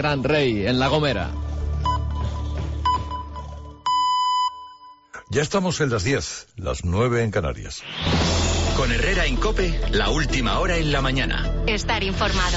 Gran Rey, en La Gomera. Ya estamos en las 10, las 9 en Canarias. Con Herrera en COPE, la última hora en la mañana. Estar informado.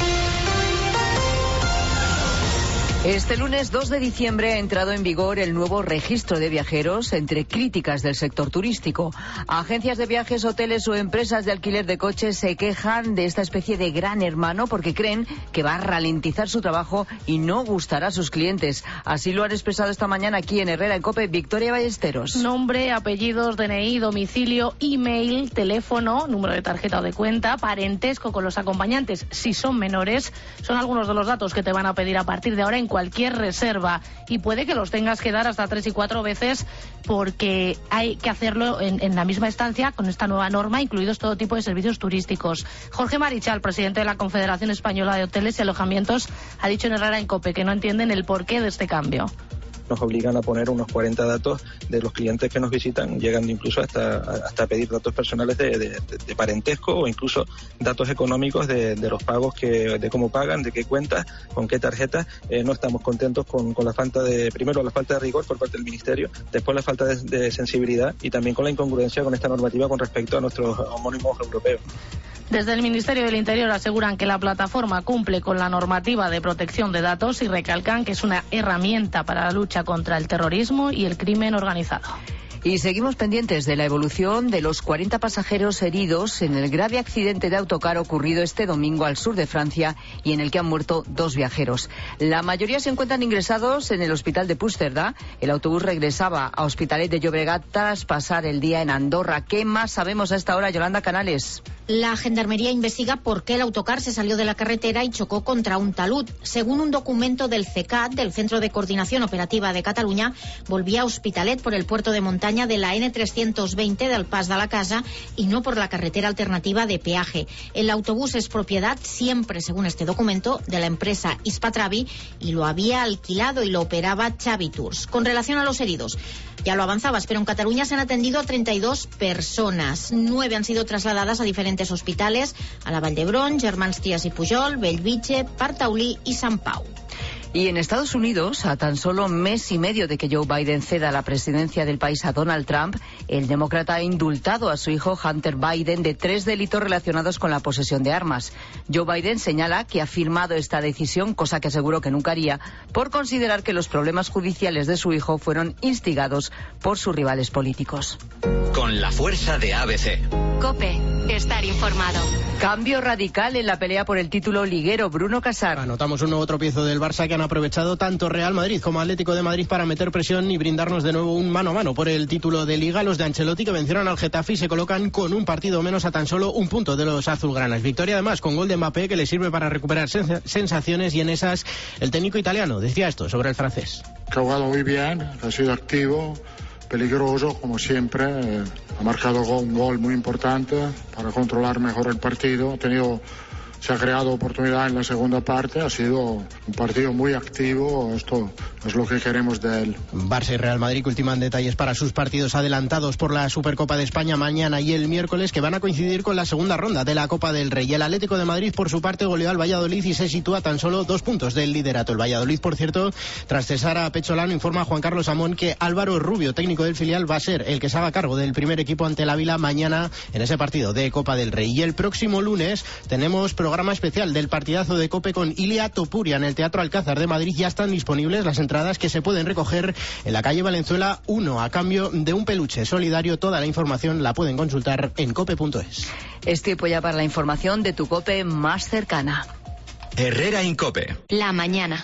Este lunes 2 de diciembre ha entrado en vigor el nuevo registro de viajeros entre críticas del sector turístico. Agencias de viajes, hoteles o empresas de alquiler de coches se quejan de esta especie de gran hermano porque creen que va a ralentizar su trabajo y no gustará a sus clientes. Así lo han expresado esta mañana aquí en Herrera en COPE Victoria Ballesteros. Nombre, apellidos, DNI, domicilio, email, teléfono, número de tarjeta o de cuenta, parentesco con los acompañantes si son menores, son algunos de los datos que te van a pedir a partir de ahora en cualquier reserva, y puede que los tengas que dar hasta 3 y 4 veces porque hay que hacerlo en la misma estancia con esta nueva norma, incluidos todo tipo de servicios turísticos. Jorge Marichal, presidente de la Confederación Española de Hoteles y Alojamientos, ha dicho en Herrera en COPE que no entienden el porqué de este cambio. Nos obligan a poner unos 40 datos de los clientes que nos visitan, llegando incluso hasta pedir datos personales de parentesco o incluso datos económicos de los pagos, de cómo pagan, de qué cuentas, con qué tarjetas. No estamos contentos con la falta primero la falta de rigor por parte del Ministerio, después la falta de sensibilidad y también con la incongruencia con esta normativa con respecto a nuestros homónimos europeos. Desde el Ministerio del Interior aseguran que la plataforma cumple con la normativa de protección de datos y recalcan que es una herramienta para la lucha contra el terrorismo y el crimen organizado. Y seguimos pendientes de la evolución de los 40 pasajeros heridos en el grave accidente de autocar ocurrido este domingo al sur de Francia y en el que han muerto 2 viajeros. La mayoría se encuentran ingresados en el hospital de Puigcerdá. El autobús regresaba a Hospitalet de Llobregat tras pasar el día en Andorra. ¿Qué más sabemos a esta hora, Yolanda Canales? La Gendarmería investiga por qué el autocar se salió de la carretera y chocó contra un talud. Según un documento del CECAT, del Centro de Coordinación Operativa de Cataluña, volvía a Hospitalet por el puerto de montaña de la N320 del Pas de la Casa y no por la carretera alternativa de peaje. El autobús es propiedad, siempre según este documento, de la empresa Hispatravi y lo había alquilado y lo operaba Xavi Tours. Con relación a los heridos, ya lo avanzabas, pero en Cataluña se han atendido a 32 personas. 9 han sido trasladadas a diferentes hospitales, a la Vall d'Hebron, Germans Trias y Pujol, Bellvitge, Partaulí y Sant Pau. Y en Estados Unidos, a tan solo mes y medio de que Joe Biden ceda la presidencia del país a Donald Trump, el demócrata ha indultado a su hijo Hunter Biden de 3 delitos relacionados con la posesión de armas. Joe Biden señala que ha firmado esta decisión, cosa que aseguró que nunca haría, por considerar que los problemas judiciales de su hijo fueron instigados por sus rivales políticos. Con la fuerza de ABC. COPE, estar informado. Cambio radical en la pelea por el título liguero. Bruno Casar. Anotamos un nuevo tropiezo del Barça que han aprovechado tanto Real Madrid como Atlético de Madrid para meter presión y brindarnos de nuevo un mano a mano por el título de Liga. Los de Ancelotti, que vencieron al Getafe y se colocan con un partido menos a tan solo un punto de los azulgranas. Victoria además con gol de Mbappé que le sirve para recuperar sensaciones, y en esas el técnico italiano decía esto sobre el francés. Ha jugado muy bien, ha sido activo, peligroso como siempre, ha marcado un gol muy importante para controlar mejor el partido, se ha creado oportunidad en la segunda parte, ha sido un partido muy activo, esto es lo que queremos de él. Barça y Real Madrid que ultiman detalles para sus partidos adelantados por la Supercopa de España mañana y el miércoles, que van a coincidir con la segunda ronda de la Copa del Rey. El Atlético de Madrid, por su parte, goleó al Valladolid y se sitúa a tan solo 2 puntos del liderato. El Valladolid, por cierto, tras cesar a Pecholano, informa a Juan Carlos Amón que Álvaro Rubio, técnico del filial, va a ser el que se haga cargo del primer equipo ante el Ávila mañana en ese partido de Copa del Rey. Y el próximo lunes tenemos programa especial del partidazo de COPE con Ilia Topuria en el Teatro Alcázar de Madrid. Ya están disponibles las entradas, que se pueden recoger en la calle Valenzuela 1 a cambio de un peluche solidario. Toda la información la pueden consultar en cope.es. Es tiempo ya para la información de tu COPE más cercana. Herrera en COPE. La mañana.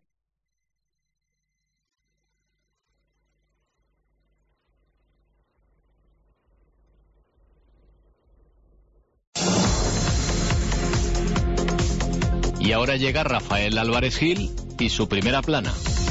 Y ahora llega Rafael Álvarez Gil y su primera plana.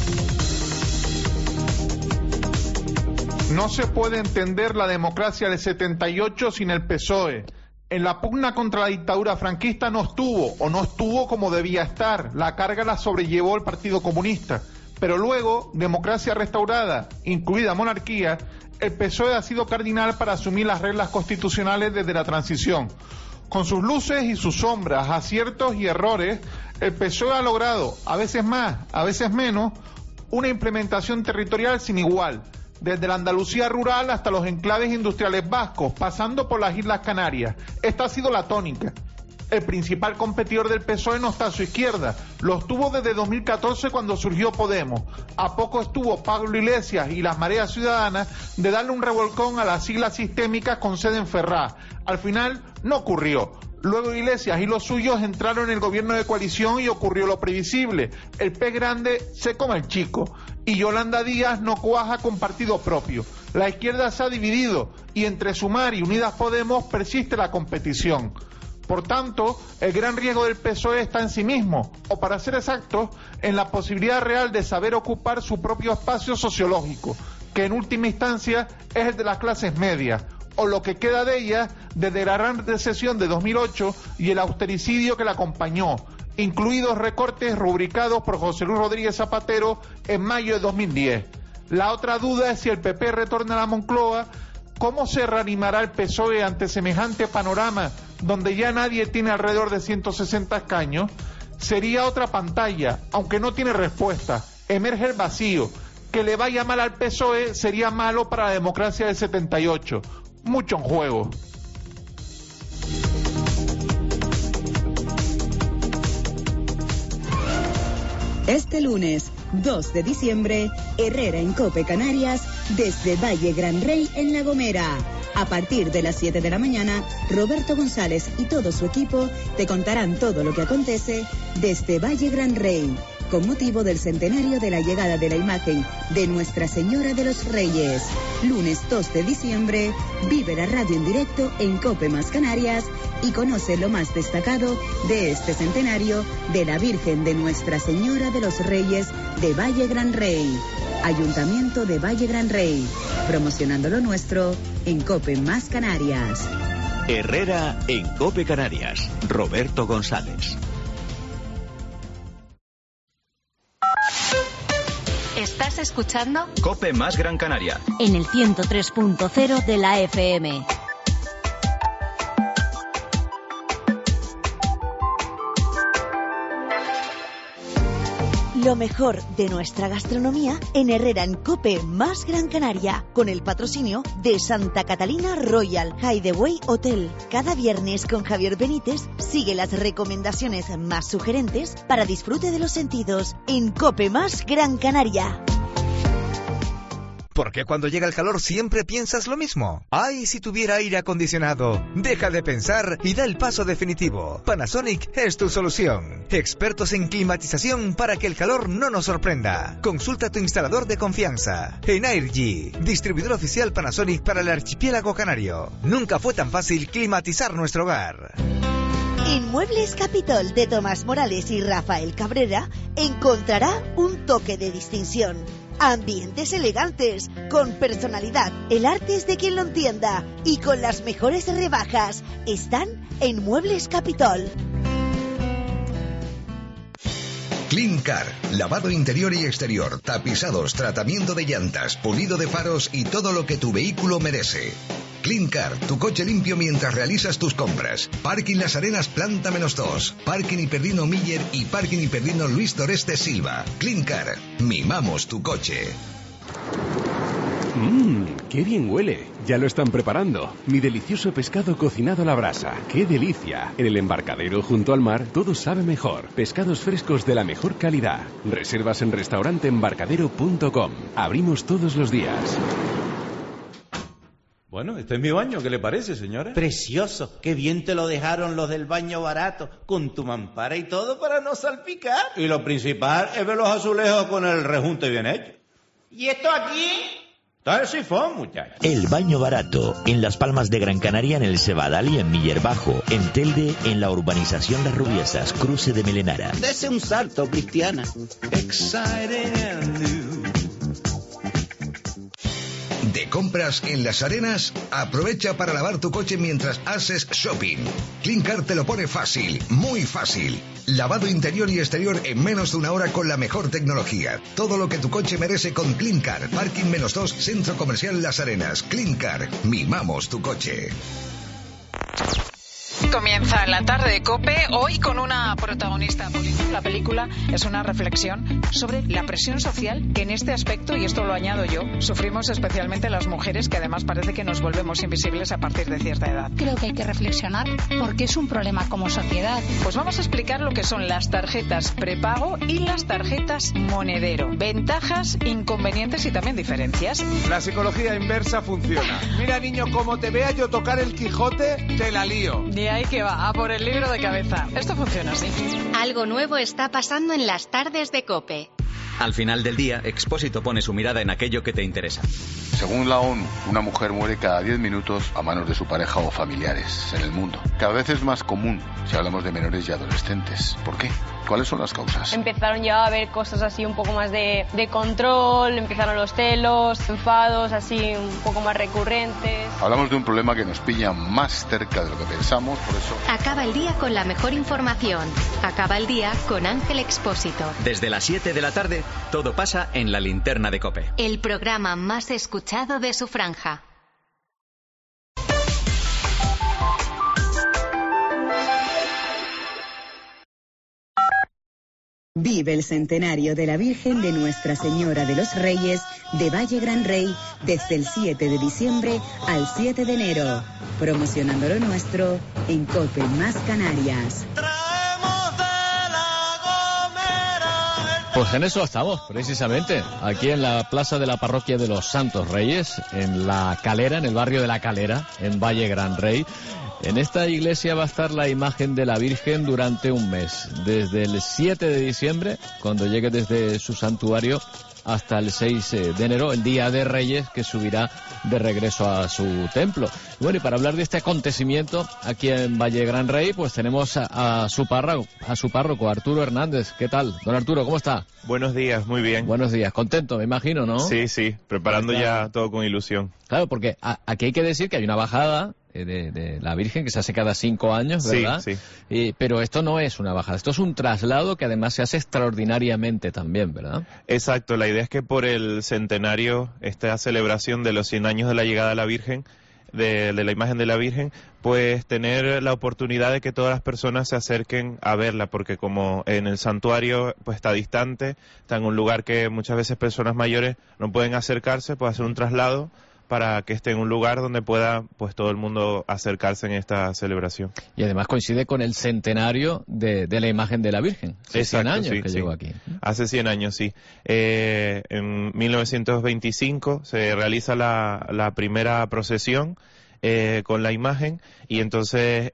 No se puede entender la democracia del 78 sin el PSOE. En la pugna contra la dictadura franquista no estuvo como debía estar. La carga la sobrellevó el Partido Comunista. Pero luego, democracia restaurada, incluida monarquía, el PSOE ha sido cardinal para asumir las reglas constitucionales desde la transición. Con sus luces y sus sombras, aciertos y errores, El PSOE ha logrado, a veces más, a veces menos, una implementación territorial sin igual, desde la Andalucía rural hasta los enclaves industriales vascos, pasando por las Islas Canarias. Esta ha sido la tónica. El principal competidor del PSOE no está a su izquierda, lo estuvo desde 2014 cuando surgió Podemos. A poco estuvo Pablo Iglesias y las mareas ciudadanas de darle un revolcón a las siglas sistémicas con sede en Ferraz. Al final no ocurrió. Luego Iglesias y los suyos entraron en el gobierno de coalición y ocurrió lo previsible. El pez grande se come al chico y Yolanda Díaz no cuaja con partido propio. La izquierda se ha dividido y entre Sumar y Unidas Podemos persiste la competición. Por tanto, el gran riesgo del PSOE está en sí mismo, o para ser exactos, en la posibilidad real de saber ocupar su propio espacio sociológico, que en última instancia es el de las clases medias, o lo que queda de ellas desde la gran recesión de 2008 y el austericidio que la acompañó, incluidos recortes rubricados por José Luis Rodríguez Zapatero en mayo de 2010. La otra duda es si el PP retorna a la Moncloa. ¿Cómo se reanimará el PSOE ante semejante panorama donde ya nadie tiene alrededor de 160 escaños? Sería otra pantalla, aunque no tiene respuesta. Emerge el vacío. Que le vaya mal al PSOE sería malo para la democracia del 78. Mucho en juego. Este lunes, 2 de diciembre, Herrera en COPE Canarias, desde Valle Gran Rey en La Gomera. A partir de las 7 de la mañana, Roberto González y todo su equipo te contarán todo lo que acontece desde Valle Gran Rey, con motivo del centenario de la llegada de la imagen de Nuestra Señora de los Reyes. Lunes 2 de diciembre, vive la radio en directo en COPE Más Canarias y conoce lo más destacado de este centenario de la Virgen de Nuestra Señora de los Reyes de Valle Gran Rey. Ayuntamiento de Valle Gran Rey, promocionando lo nuestro en COPE Más Canarias. Herrera en COPE Canarias. Roberto González. ¿Estás escuchando? COPE Más Gran Canaria. En el 103.0 de la FM. Lo mejor de nuestra gastronomía en Herrera en COPE Más Gran Canaria, con el patrocinio de Santa Catalina Royal Hideaway Hotel. Cada viernes con Javier Benítez sigue las recomendaciones más sugerentes para disfrute de los sentidos en COPE Más Gran Canaria. ¿Por qué cuando llega el calor siempre piensas lo mismo? ¡Ay, si tuviera aire acondicionado! Deja de pensar y da el paso definitivo. Panasonic es tu solución. Expertos en climatización para que el calor no nos sorprenda. Consulta a tu instalador de confianza. Energy, distribuidor oficial Panasonic para el archipiélago canario. Nunca fue tan fácil climatizar nuestro hogar. En Muebles Capitol de Tomás Morales y Rafael Cabrera encontrará un toque de distinción. Ambientes elegantes, con personalidad. El arte es de quien lo entienda y con las mejores rebajas. Están en Muebles Capitol. Cleancar, lavado interior y exterior, tapizados, tratamiento de llantas, pulido de faros y todo lo que tu vehículo merece. Cleancar, tu coche limpio mientras realizas tus compras. Parking Las Arenas, planta -2. Parking Hiperdino Miller y Parking Hiperdino Luis Toreste Silva. Cleancar, mimamos tu coche. ¡Qué bien huele! Ya lo están preparando. Mi delicioso pescado cocinado a la brasa. ¡Qué delicia! En el embarcadero junto al mar todo sabe mejor. Pescados frescos de la mejor calidad. Reservas en restauranteembarcadero.com. Abrimos todos los días. Bueno, este es mi baño, ¿qué le parece, señora? Precioso, qué bien te lo dejaron los del baño barato, con tu mampara y todo para no salpicar. Y lo principal es ver los azulejos con el rejunte bien hecho. ¿Y esto aquí? Está el sifón, muchachos. El Baño Barato, en Las Palmas de Gran Canaria, en el Cebadal y en Miller Bajo. En Telde, en la urbanización Las Rubiesas, cruce de Melenara. Dese un salto, Cristiana. De compras en Las Arenas, aprovecha para lavar tu coche mientras haces shopping. Cleancar te lo pone fácil, muy fácil. Lavado interior y exterior en menos de una hora con la mejor tecnología. Todo lo que tu coche merece con Cleancar. Parking -2, Centro Comercial Las Arenas. Cleancar, mimamos tu coche. Comienza la tarde de COPE, hoy con una protagonista política. La película es una reflexión sobre la presión social que en este aspecto, y esto lo añado yo, sufrimos especialmente las mujeres, que además parece que nos volvemos invisibles a partir de cierta edad. Creo que hay que reflexionar porque es un problema como sociedad. Pues vamos a explicar lo que son las tarjetas prepago y las tarjetas monedero. Ventajas, inconvenientes y también diferencias. La psicología inversa funciona. Mira, niño, como te vea yo tocar el Quijote, te la lío. De ahí que va, a por el libro de cabeza. Esto funciona así. Algo nuevo está pasando en las tardes de COPE. Al final del día, Expósito pone su mirada en aquello que te interesa. Según la ONU, una mujer muere cada 10 minutos a manos de su pareja o familiares en el mundo. Cada vez es más común si hablamos de menores y adolescentes. ¿Por qué? ¿Cuáles son las causas? Empezaron ya a ver cosas así un poco más de control, empezaron los celos, enfados así un poco más recurrentes. Hablamos de un problema que nos pilla más cerca de lo que pensamos, por eso... Acaba el día con la mejor información. Acaba el día con Ángel Expósito. Desde las 7 de la tarde, todo pasa en la linterna de COPE. El programa más escuchado de su franja. Vive el centenario de la Virgen de Nuestra Señora de los Reyes de Valle Gran Rey desde el 7 de diciembre al 7 de enero. Promocionando lo nuestro en COPE Más Canarias. Pues en eso estamos, precisamente, aquí en la plaza de la parroquia de los Santos Reyes, en La Calera, en el barrio de La Calera, en Valle Gran Rey. En esta iglesia va a estar la imagen de la Virgen durante un mes, desde el 7 de diciembre, cuando llegue desde su santuario, hasta el 6 de enero, el Día de Reyes, que subirá de regreso a su templo. Bueno, y para hablar de este acontecimiento aquí en Valle Gran Rey, pues tenemos a su párroco, Arturo Hernández. ¿Qué tal? Don Arturo, ¿cómo está? Buenos días, muy bien. Buenos días, contento, me imagino, ¿no? Sí, preparando ya todo con ilusión. Claro, porque aquí hay que decir que hay una bajada de la Virgen que se hace cada 5 años, ¿verdad? Sí. Pero esto no es una bajada, esto es un traslado que además se hace extraordinariamente también, ¿verdad? Exacto, la idea es que por el centenario, esta celebración de los 100 años de la llegada de la Virgen, de la imagen de la Virgen, pues tener la oportunidad de que todas las personas se acerquen a verla, porque como en el santuario pues está distante, está en un lugar que muchas veces personas mayores no pueden acercarse, pues hacer un traslado para que esté en un lugar donde pueda pues todo el mundo acercarse en esta celebración. Y además coincide con el centenario de la imagen de la Virgen. Hace 100 años que llegó aquí. Hace 100 años, sí. En 1925 se realiza la primera procesión con la imagen, y entonces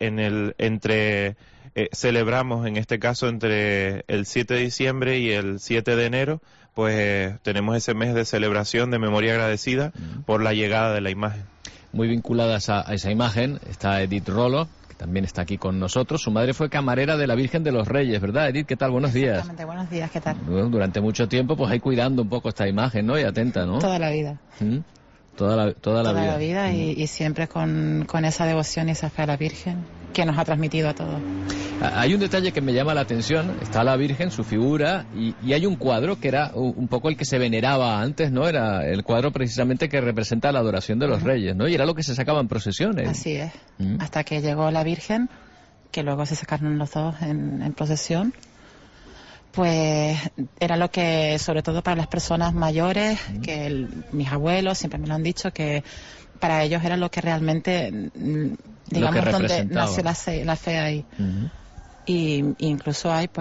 celebramos, en este caso, entre el 7 de diciembre y el 7 de enero, pues tenemos ese mes de celebración, de memoria agradecida por la llegada de la imagen. Muy vinculadas a esa imagen está Edith Rolo, que también está aquí con nosotros. Su madre fue camarera de la Virgen de los Reyes, ¿verdad, Edith? ¿Qué tal? Buenos días. Exactamente, buenos días, ¿qué tal? Bueno, durante mucho tiempo, pues ahí cuidando un poco esta imagen, ¿no? Y atenta, ¿no? Toda la vida. Toda la vida. Y siempre con esa devoción y esa fe a la Virgen que nos ha transmitido a todos. Hay un detalle que me llama la atención. Está la Virgen, su figura, y hay un cuadro que era un poco el que se veneraba antes, ¿no? Era el cuadro precisamente que representa la adoración de los reyes, ¿no? Y era lo que se sacaba en procesiones. Así es. Hasta que llegó la Virgen, que luego se sacaron los dos en procesión. Pues era lo que, sobre todo para las personas mayores, que mis abuelos siempre me lo han dicho, que para ellos era lo que realmente, digamos, donde nació la fe ahí. Y incluso hay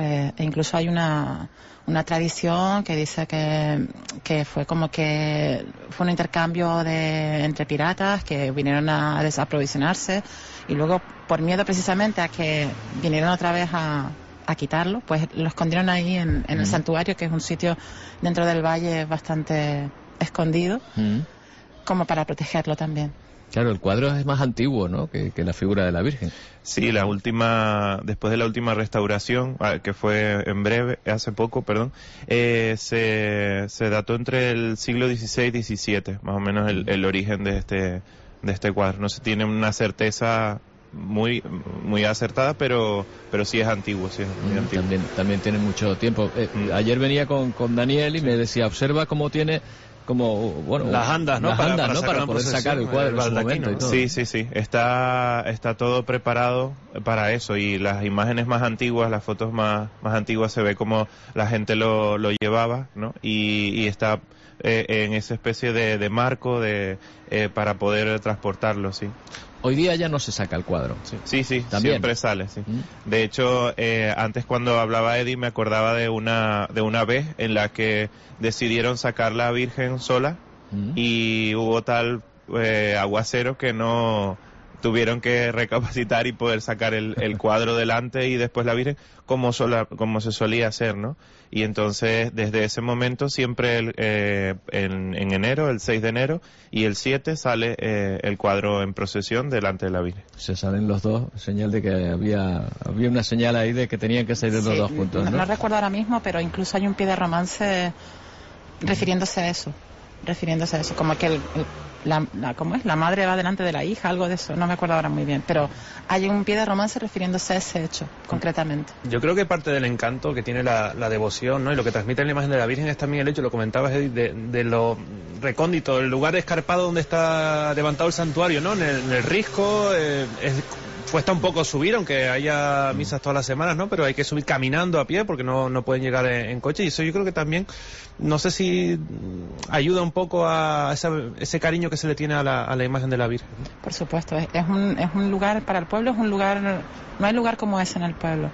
una tradición que dice que fue como que fue un intercambio entre piratas que vinieron a desaprovisionarse, y luego, por miedo precisamente a que vinieran otra vez a quitarlo, pues lo escondieron ahí en el santuario, que es un sitio dentro del valle bastante escondido, como para protegerlo también. Claro, el cuadro es más antiguo, ¿no?, que la figura de la Virgen. Sí, después de la última restauración, que fue hace poco, se dató entre el siglo XVI y XVII, más o menos el origen de este cuadro. No se tiene una certeza muy acertada, pero sí es antiguo, sí es muy antiguo. También tiene mucho tiempo. Ayer venía con Daniel y me decía, observa cómo tiene como, bueno, las andas, ¿no? Para poder sacar el cuadro en su momento y todo. Sí, está todo preparado para eso, y las imágenes más antiguas, las fotos más antiguas, se ve como la gente lo llevaba, ¿no? Y está en esa especie de marco para poder transportarlo, sí. Hoy día ya no se saca el cuadro. Sí, siempre sale, sí. De hecho, antes cuando hablaba Eddie me acordaba de una vez en la que decidieron sacar la Virgen sola y hubo tal aguacero que no tuvieron que recapacitar y poder sacar el cuadro delante y después la Virgen como se solía hacer, ¿no? Y entonces desde ese momento siempre en enero, el 6 de enero y el 7 sale el cuadro en procesión delante de la Virgen. Se salen los dos, señal de que había una señal ahí de que tenían que salir los dos juntos, ¿no? No recuerdo ahora mismo, pero incluso hay un pie de romance refiriéndose a eso, como que ¿cómo es? La madre va delante de la hija, algo de eso, no me acuerdo ahora muy bien, pero hay un pie de romance refiriéndose a ese hecho, concretamente. Yo creo que parte del encanto que tiene la devoción, ¿no? Y lo que transmite la imagen de la Virgen es también el hecho, lo comentabas, Edith, de lo recóndito, el lugar escarpado donde está levantado el santuario, ¿no? En el risco, cuesta un poco subir, aunque haya misas todas las semanas, ¿no? Pero hay que subir caminando a pie porque no pueden llegar en coche, y eso yo creo que también, no sé si ayuda un poco a ese cariño que se le tiene a la imagen de la Virgen. Por supuesto, es un lugar para el pueblo, no hay lugar como ese en el pueblo.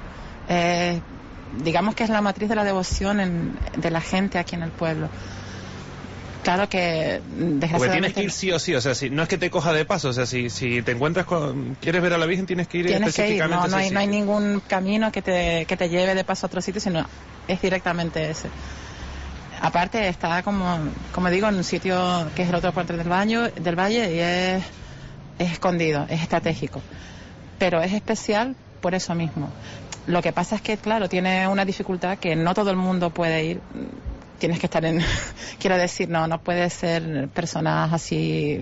Digamos que es la matriz de la devoción de la gente aquí en el pueblo. Claro que desgraciadamente... Porque tienes que ir sí o sí, o sea, no es que te coja de paso, o sea, si te encuentras quieres ver a la Virgen, tienes que ir específicamente. No hay ningún camino que te lleve de paso a otro sitio, sino es directamente ese. Aparte está como digo, en un sitio que es el otro puerto del valle y es escondido, es estratégico. Pero es especial por eso mismo. Lo que pasa es que, claro, tiene una dificultad que no todo el mundo puede ir. Tienes que estar quiero decir, no puede ser personas así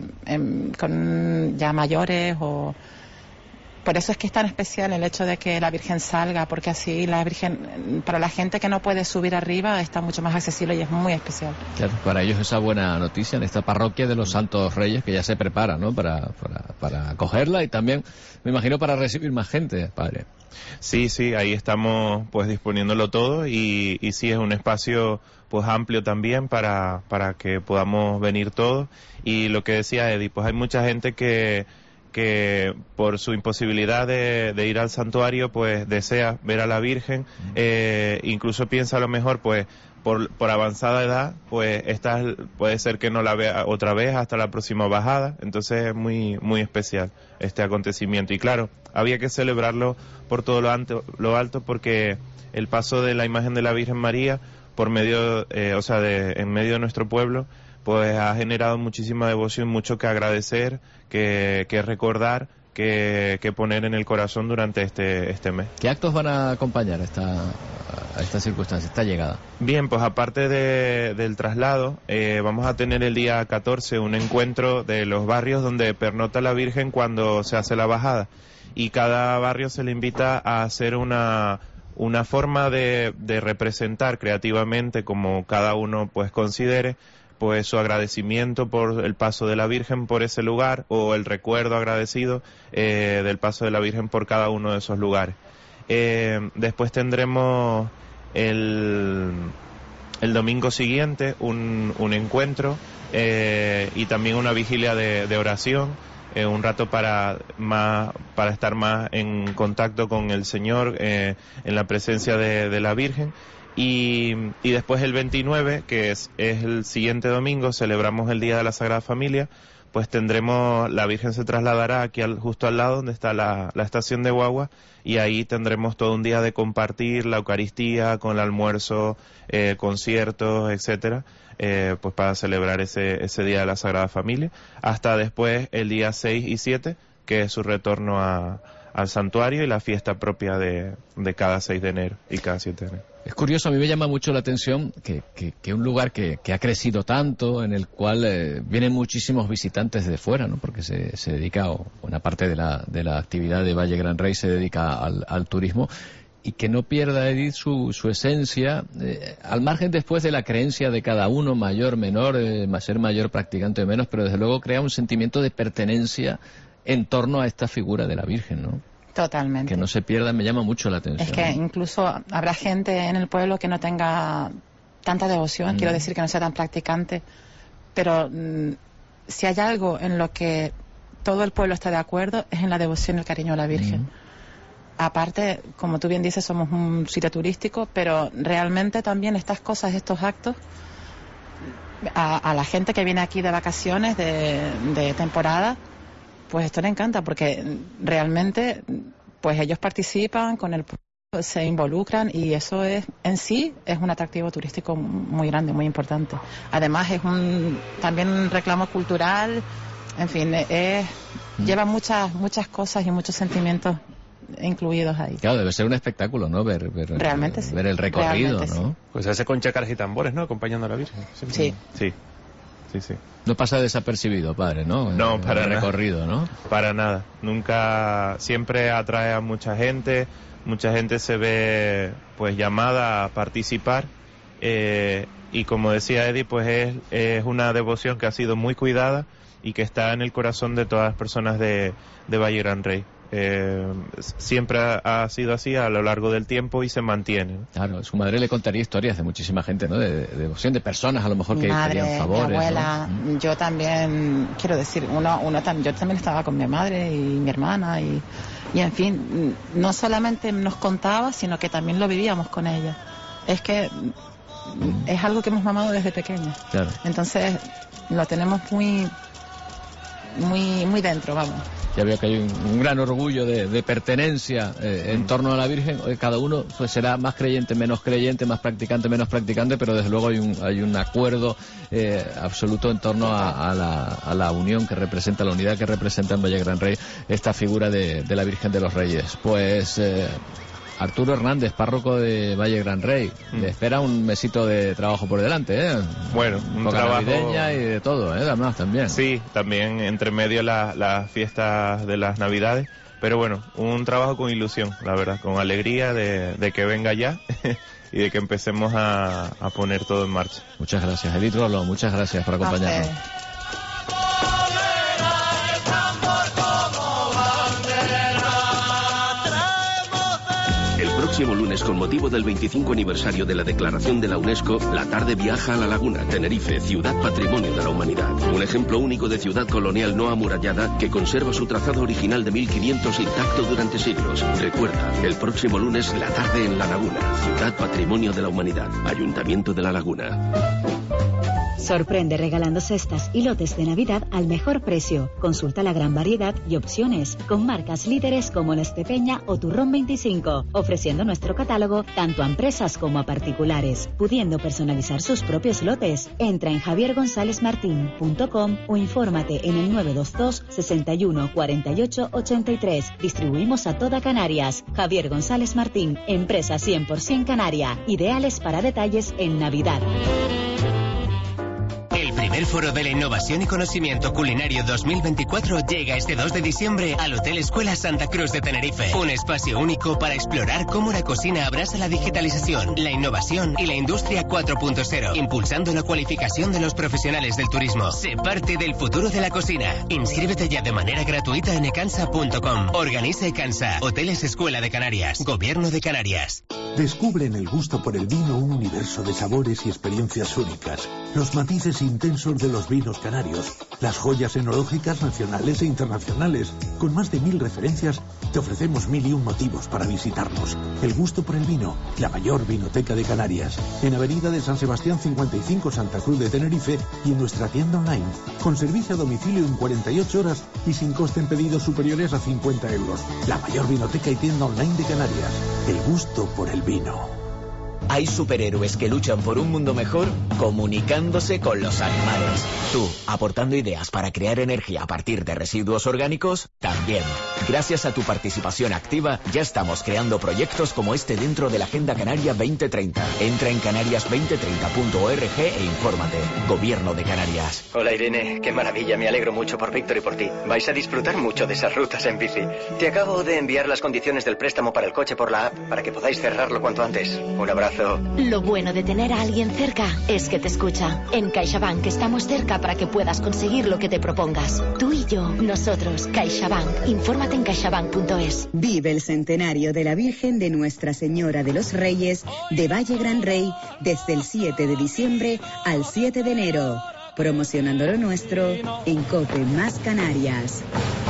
con ya mayores o... Por eso es que es tan especial el hecho de que la Virgen salga, porque así la Virgen, para la gente que no puede subir arriba, está mucho más accesible y es muy especial. Claro, para ellos esa buena noticia en esta parroquia de los Santos Reyes, que ya se prepara, ¿no? Para acogerla y también, me imagino, para recibir más gente, padre. Sí, ahí estamos pues disponiéndolo todo y sí, es un espacio pues amplio también para que podamos venir todos. Y lo que decía Eddie, pues hay mucha gente que por su imposibilidad de ir al santuario pues desea ver a la Virgen, incluso piensa a lo mejor pues por avanzada edad pues puede ser que no la vea otra vez hasta la próxima bajada, entonces es muy muy especial este acontecimiento. Y claro, había que celebrarlo por todo lo alto porque el paso de la imagen de la Virgen María por medio en medio de nuestro pueblo pues ha generado muchísima devoción, mucho que agradecer, que recordar, que poner en el corazón durante este mes. ¿Qué actos van a acompañar a esta circunstancia, esta llegada? Bien, pues aparte del traslado, vamos a tener el día 14 un encuentro de los barrios donde pernota la Virgen cuando se hace la bajada, y cada barrio se le invita a hacer una forma de representar creativamente, como cada uno pues considere, pues su agradecimiento por el paso de la Virgen por ese lugar, o el recuerdo agradecido del paso de la Virgen por cada uno de esos lugares. Después tendremos el domingo siguiente un encuentro y también una vigilia de oración, un rato para estar más en contacto con el Señor, en la presencia de la Virgen. Y después el 29, que es el siguiente domingo, celebramos el Día de la Sagrada Familia, pues la Virgen se trasladará aquí justo al lado donde está la estación de guagua, y ahí tendremos todo un día de compartir la Eucaristía con el almuerzo, conciertos, etcétera, pues para celebrar ese Día de la Sagrada Familia, hasta después el día 6 y 7, que es su retorno al santuario y la fiesta propia de cada 6 de enero y cada 7 de enero. Es curioso, a mí me llama mucho la atención que un lugar que ha crecido tanto, en el cual vienen muchísimos visitantes de fuera, ¿no? Porque se dedica, o una parte de la actividad de Valle Gran Rey se dedica al turismo, y que no pierda, Edith, su esencia, al margen después de la creencia de cada uno, mayor, menor, ser mayor practicante o menos, pero desde luego crea un sentimiento de pertenencia en torno a esta figura de la Virgen, ¿no? Totalmente. Que no se pierda, me llama mucho la atención. Es que incluso habrá gente en el pueblo que no tenga tanta devoción, quiero decir que no sea tan practicante, pero si hay algo en lo que todo el pueblo está de acuerdo es en la devoción y el cariño a la Virgen. Aparte, como tú bien dices, somos un sitio turístico, pero realmente también estas cosas, estos actos, a la gente que viene aquí de vacaciones, de temporada, pues esto le encanta, porque realmente pues ellos participan con el pueblo, se involucran, y eso es en sí es un atractivo turístico muy grande, muy importante. Además es también un reclamo cultural, en fin, lleva muchas cosas y muchos sentimientos incluidos ahí. Claro, debe ser un espectáculo, ¿no? Realmente sí. Ver el recorrido, realmente ¿no? Sí. Pues hace con chacaras y tambores, ¿no? Acompañando a la Virgen. Sí. Sí. No pasa desapercibido, padre, ¿no? No, para el recorrido, ¿no? Para nada. Nunca, siempre atrae a mucha gente se ve pues llamada a participar, y como decía Eddie, pues es una devoción que ha sido muy cuidada y que está en el corazón de todas las personas de Valle Gran Rey. Siempre ha sido así a lo largo del tiempo y se mantiene. Claro, su madre le contaría historias de muchísima gente, ¿no? De devoción, de personas a lo mejor mi que madre, pedían favores. mi abuela, ¿no? Yo también, quiero decir, yo también estaba con mi madre y mi hermana y en fin, no solamente nos contaba, sino que también lo vivíamos con ella. Es que es algo que hemos mamado desde pequeña. Claro. Entonces lo tenemos muy dentro, vamos. Ya veo que hay un gran orgullo de pertenencia en torno a la Virgen. Cada uno pues será más creyente, menos creyente, más practicante, menos practicante, pero desde luego hay un acuerdo absoluto en torno a la unión que representa, la unidad que representa en Valle Gran Rey esta figura de la Virgen de los Reyes. Pues Arturo Hernández, párroco de Valle Gran Rey, le espera un mesito de trabajo por delante, ¿eh? Bueno, un trabajo navideña y de todo, además también. Sí, también entre medio las fiestas de las Navidades, pero bueno, un trabajo con ilusión, la verdad, con alegría de que venga ya y de que empecemos a poner todo en marcha. Muchas gracias, Edith Rolo, muchas gracias por acompañarnos. El próximo lunes, con motivo del 25 aniversario de la declaración de la UNESCO, la tarde viaja a La Laguna, Tenerife, ciudad patrimonio de la humanidad. Un ejemplo único de ciudad colonial no amurallada que conserva su trazado original de 1500 intacto durante siglos. Recuerda, el próximo lunes, la tarde en La Laguna, ciudad patrimonio de la humanidad, Ayuntamiento de La Laguna. Sorprende regalando cestas y lotes de Navidad al mejor precio. Consulta la gran variedad y opciones con marcas líderes como La Estepeña o Turrón 25, ofreciendo nuestro catálogo tanto a empresas como a particulares, pudiendo personalizar sus propios lotes. Entra en javiergonzalezmartin.com o infórmate en el 922 61 48 83. Distribuimos a toda Canarias. Javier González Martín, empresa 100% canaria, ideales para detalles en Navidad. El primer foro de la innovación y conocimiento culinario 2024 llega este 2 de diciembre al Hotel Escuela Santa Cruz de Tenerife. Un espacio único para explorar cómo la cocina abraza la digitalización, la innovación y la industria 4.0, impulsando la cualificación de los profesionales del turismo. Sé parte del futuro de la cocina. Inscríbete ya de manera gratuita en ecansa.com. Organiza Ecansa, Hoteles Escuela de Canarias, Gobierno de Canarias. Descubre en el gusto por el vino un universo de sabores y experiencias únicas. Los matices intensos de los vinos canarios, las joyas enológicas nacionales e internacionales. Con más de 1000 referencias, te ofrecemos 1001 motivos para visitarnos. El gusto por el vino, la mayor vinoteca de Canarias. En Avenida de San Sebastián 55, Santa Cruz de Tenerife, y en nuestra tienda online, con servicio a domicilio en 48 horas y sin coste en pedidos superiores a 50 euros. La mayor vinoteca y tienda online de Canarias. El gusto por el vino. Hay superhéroes que luchan por un mundo mejor comunicándose con los animales. Tú, aportando ideas para crear energía a partir de residuos orgánicos, también. Gracias a tu participación activa, ya estamos creando proyectos como este dentro de la Agenda Canaria 2030. Entra en canarias2030.org e infórmate. Gobierno de Canarias. Hola Irene, qué maravilla, me alegro mucho por Víctor y por ti. Vais a disfrutar mucho de esas rutas en bici. Te acabo de enviar las condiciones del préstamo para el coche por la app para que podáis cerrarlo cuanto antes. Un abrazo. Lo bueno de tener a alguien cerca es que te escucha. En CaixaBank estamos cerca para que puedas conseguir lo que te propongas. Tú y yo, nosotros, CaixaBank. Infórmate en caixabank.es. Vive el centenario de la Virgen de Nuestra Señora de los Reyes de Valle Gran Rey desde el 7 de diciembre al 7 de enero. Promocionando lo nuestro en COPE más Canarias.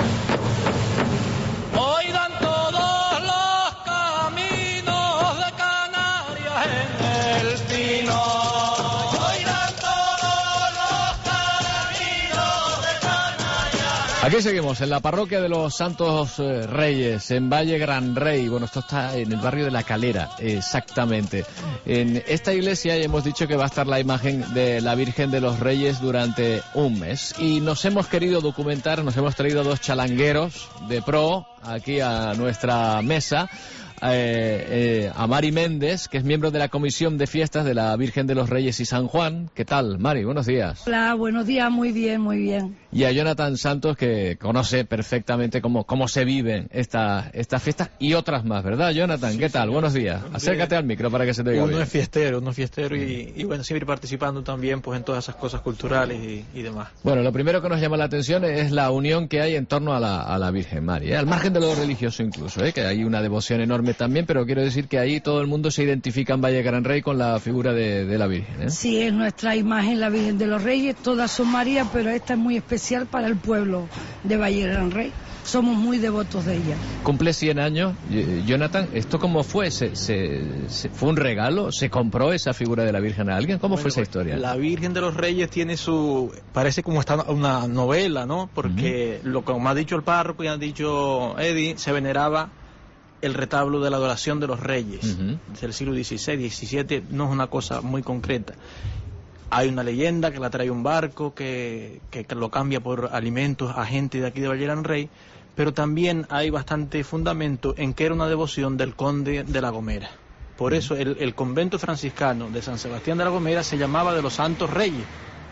Oigan todos los caminos de Canarias en el Pino. Oigan todos los caminos de Canarias. Aquí seguimos, en la parroquia de los Santos Reyes, en Valle Gran Rey. Bueno, esto está en el barrio de La Calera, exactamente. En esta iglesia ya hemos dicho que va a estar la imagen de la Virgen de los Reyes durante un mes. Y nos hemos querido documentar, nos hemos traído dos chalangueros de pro aquí a nuestra mesa. A Mari Méndez, que es miembro de la Comisión de Fiestas de la Virgen de los Reyes y San Juan. ¿Qué tal, Mari? Buenos días. Hola, buenos días, muy bien, muy bien. Y a Jonathan Santos, que conoce perfectamente cómo se viven estas fiestas y otras más, ¿verdad, Jonathan? Sí, ¿qué tal? Buenos días. Acércate al micro para que se te oiga bien. Uno es fiestero y bueno, siempre participando también pues en todas esas cosas culturales y demás. Bueno, lo primero que nos llama la atención es la unión que hay en torno a la Virgen Mari, al margen de lo religioso incluso, que hay una devoción enorme también, pero quiero decir que ahí todo el mundo se identifica en Valle Gran Rey con la figura de la Virgen. Sí, es nuestra imagen, la Virgen de los Reyes, todas son María, pero esta es muy especial para el pueblo de Valle Gran Rey. Somos muy devotos de ella. Cumple 100 años, Jonathan. ¿Esto cómo fue? ¿Fue un regalo? ¿Se compró esa figura de la Virgen a alguien? ¿Cómo fue esa historia? La Virgen de los Reyes tiene parece como una novela, ¿no? Porque lo que me ha dicho el párroco y ha dicho Eddie, se veneraba el retablo de la adoración de los reyes del siglo XVI, XVII, no es una cosa muy concreta. Hay una leyenda que la trae un barco que lo cambia por alimentos a gente de aquí de Valle Gran Rey, pero también hay bastante fundamento en que era una devoción del conde de La Gomera. Por eso el convento franciscano de San Sebastián de La Gomera se llamaba de los Santos Reyes.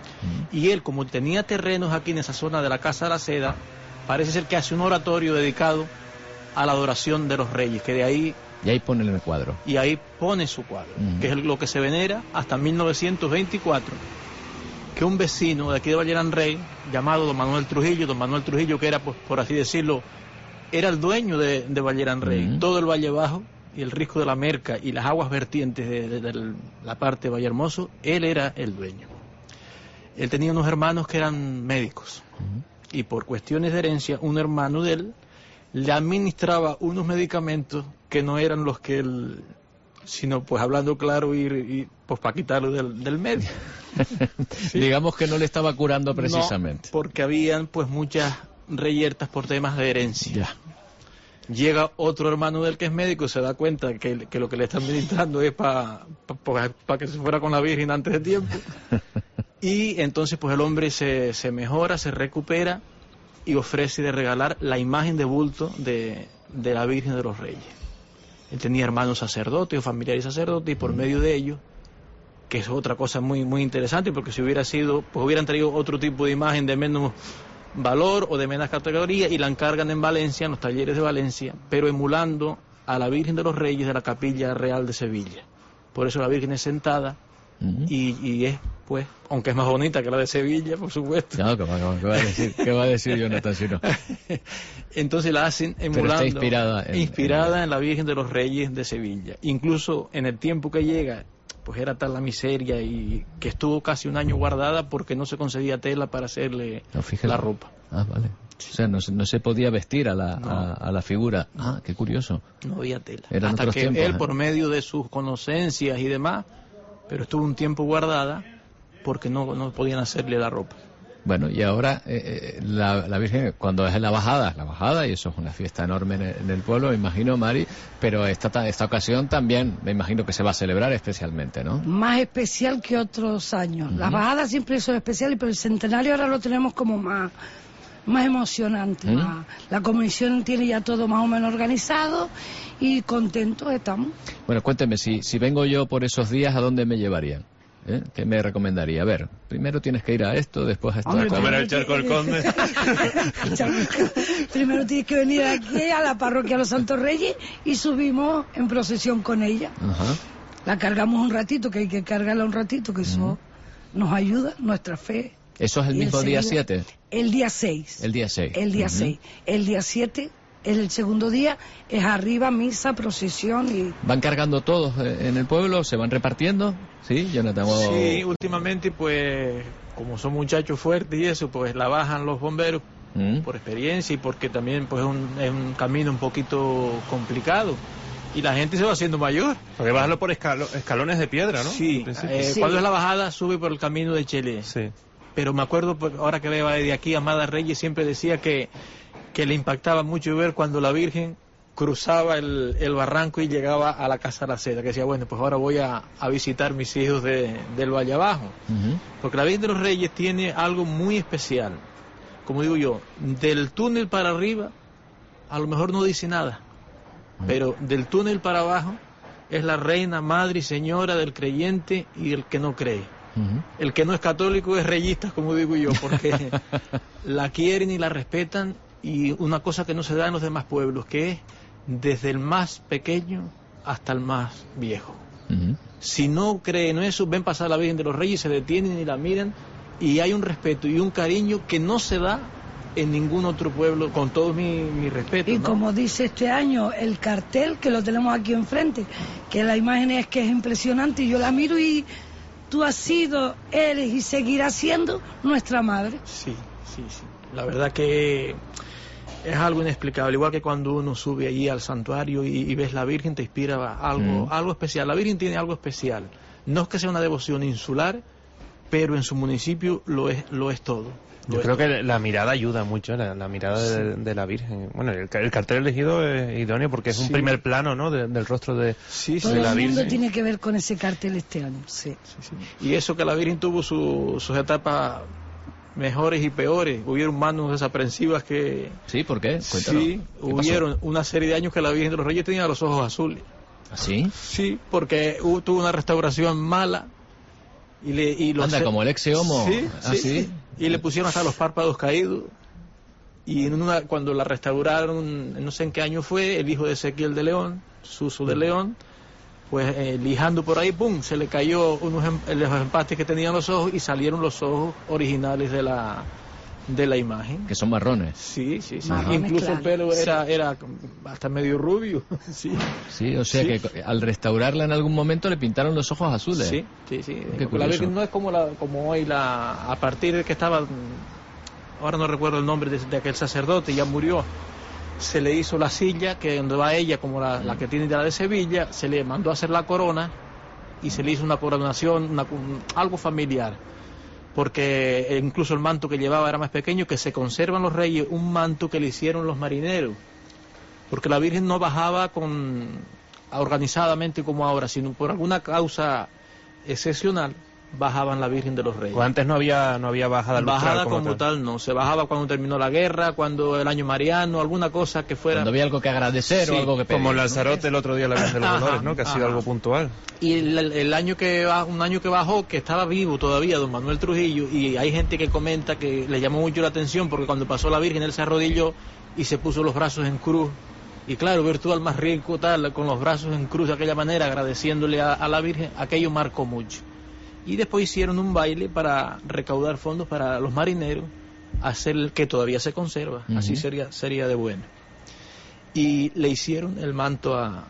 Y él, como tenía terrenos aquí en esa zona de la Casa de la Seda, parece ser que hace un oratorio dedicado a la adoración de los reyes, que de ahí... Y ahí pone el cuadro. Y ahí pone su cuadro, que es lo que se venera hasta 1924, que un vecino de aquí de Valle Gran Rey, llamado don Manuel Trujillo, que era, pues, por así decirlo, era el dueño de Valle Gran Rey, todo el Valle Bajo y el risco de la Merca y las aguas vertientes de la parte de Valle Hermoso, él era el dueño. Él tenía unos hermanos que eran médicos, y por cuestiones de herencia, un hermano de él le administraba unos medicamentos que no eran los que él, sino pues hablando claro y pues para quitarlo del medio. ¿Sí? Digamos que no le estaba curando precisamente. No, porque habían pues muchas reyertas por temas de herencia. Ya. Llega otro hermano del que es médico y se da cuenta que lo que le están administrando es para que se fuera con la Virgen antes de tiempo. Y entonces pues el hombre se mejora, se recupera y ofrece de regalar la imagen de bulto de la Virgen de los Reyes. Él tenía hermanos sacerdotes o familiares sacerdotes y por medio de ellos, que es otra cosa muy, muy interesante, porque si hubiera sido, pues hubieran traído otro tipo de imagen de menos valor o de menos categoría y la encargan en Valencia, en los talleres de Valencia, pero emulando a la Virgen de los Reyes de la Capilla Real de Sevilla. Por eso la Virgen es sentada y es, pues, aunque es más bonita que la de Sevilla, por supuesto. No, ¿qué va a decir Jonathan si no? Entonces la hacen emulando, inspirada en la Virgen de los Reyes de Sevilla. Incluso en el tiempo que llega, pues era tal la miseria y que estuvo casi un año guardada porque no se conseguía tela para hacerle la ropa. Ah, vale. O sea, no se podía vestir a la figura. Ah, qué curioso. No había tela. Eran hasta otros que tiempos, él, por medio de sus conocencias y demás, pero estuvo un tiempo guardada porque no podían hacerle la ropa. Bueno, y ahora la Virgen, cuando es la bajada, y eso es una fiesta enorme en el pueblo, me imagino, Mari, pero esta ocasión también me imagino que se va a celebrar especialmente, ¿no? Más especial que otros años. Las bajadas siempre son especiales, pero el centenario ahora lo tenemos como más emocionante. La comisión tiene ya todo más o menos organizado y contentos estamos. Bueno, cuénteme, si vengo yo por esos días, ¿a dónde me llevarían? ¿Qué me recomendaría? A ver, primero tienes que ir a esto, después a esto. Hombre, comer el charco del Conde. Primero tienes que venir aquí a la parroquia de los Santos Reyes y subimos en procesión con ella. La cargamos un ratito, que hay que cargarla un ratito, que eso nos ayuda, nuestra fe. ¿Eso es el mismo día 7? El día 6. El día 6. El día 6. El día 7... el segundo día es arriba, misa, procesión y... ¿Van cargando todos en el pueblo? ¿Se van repartiendo? ¿Sí, Jonathan? Sí, últimamente, pues, como son muchachos fuertes y eso, pues la bajan los bomberos por experiencia y porque también pues es un camino un poquito complicado. Y la gente se va haciendo mayor. Porque bajarlo por escalones de piedra, ¿no? Sí, cuando es la bajada sube por el camino de Chile. Sí. Pero me acuerdo, ahora que veo de aquí, Amada Reyes siempre decía que le impactaba mucho ver cuando la Virgen cruzaba el barranco y llegaba a la Casa de la Seda, que decía, bueno, pues ahora voy a visitar mis hijos del Valle Abajo. Porque la Virgen de los Reyes tiene algo muy especial. Como digo yo, del túnel para arriba, a lo mejor no dice nada, pero del túnel para abajo es la reina, madre y señora del creyente y el que no cree. El que no es católico es reyista, como digo yo, porque la quieren y la respetan. Y una cosa que no se da en los demás pueblos, que es desde el más pequeño hasta el más viejo. Si no creen en eso, ven pasar a la Virgen de los Reyes, se detienen y la miran, y hay un respeto y un cariño que no se da en ningún otro pueblo, con todo mi respeto. Y como dice este año el cartel, que lo tenemos aquí enfrente, que la imagen es que es impresionante, y yo la miro y tú has sido, eres y seguirás siendo nuestra madre. Sí. La verdad que es algo inexplicable, igual que cuando uno sube allí al santuario y ves la Virgen, te inspira algo especial. La Virgen tiene algo especial. No es que sea una devoción insular, pero en su municipio lo es todo. Yo creo que la mirada ayuda mucho, la mirada de la Virgen. Bueno, el cartel elegido es idóneo porque es un primer plano, ¿no?, del rostro de la Virgen. Todo el mundo tiene que ver con ese cartel este año, sí. Y eso que la Virgen tuvo sus etapas mejores y peores. Hubieron manos desaprensivas que... Sí, ¿por qué? Cuéntanos. Sí, hubieron una serie de años que la Virgen de los Reyes tenía los ojos azules. ¿Así? Sí, porque tuvo una restauración mala. Anda, como el ex-homo. Sí. Y le pusieron hasta los párpados caídos. Y cuando la restauraron, no sé en qué año fue, el hijo de Ezequiel de León, Suso de León, pues lijando por ahí, ¡pum!, se le cayó los empastes que tenían los ojos y salieron los ojos originales de la imagen. Que son marrones. Sí. Incluso el pelo era hasta medio rubio. Sí, o sea que al restaurarla en algún momento le pintaron los ojos azules. Sí. La Virgen no es como hoy, a partir de que estaba, ahora no recuerdo el nombre de aquel sacerdote, ya murió. Se le hizo la silla, que donde va ella, como la que tiene ya de Sevilla, se le mandó a hacer la corona y se le hizo una coronación, algo familiar, porque incluso el manto que llevaba era más pequeño, que se conservan los reyes, un manto que le hicieron los marineros, porque la Virgen no bajaba organizadamente como ahora, sino por alguna causa excepcional, bajaban la Virgen de los Reyes. O antes no había bajada como tal, no. Se bajaba cuando terminó la guerra, cuando el año mariano, alguna cosa que fuera... Cuando había algo que agradecer o algo que pedir. Como Lanzarote el otro día, la Virgen de los Dolores, ¿no?, que ha sido algo puntual. Y un año que bajó, que estaba vivo todavía, don Manuel Trujillo, y hay gente que comenta que le llamó mucho la atención porque cuando pasó la Virgen él se arrodilló y se puso los brazos en cruz. Y claro, ver tú al más rico con los brazos en cruz de aquella manera, agradeciéndole a la Virgen, aquello marcó mucho. Y después hicieron un baile para recaudar fondos para los marineros, hacer que todavía se conserva, así sería de bueno. Y le hicieron el manto a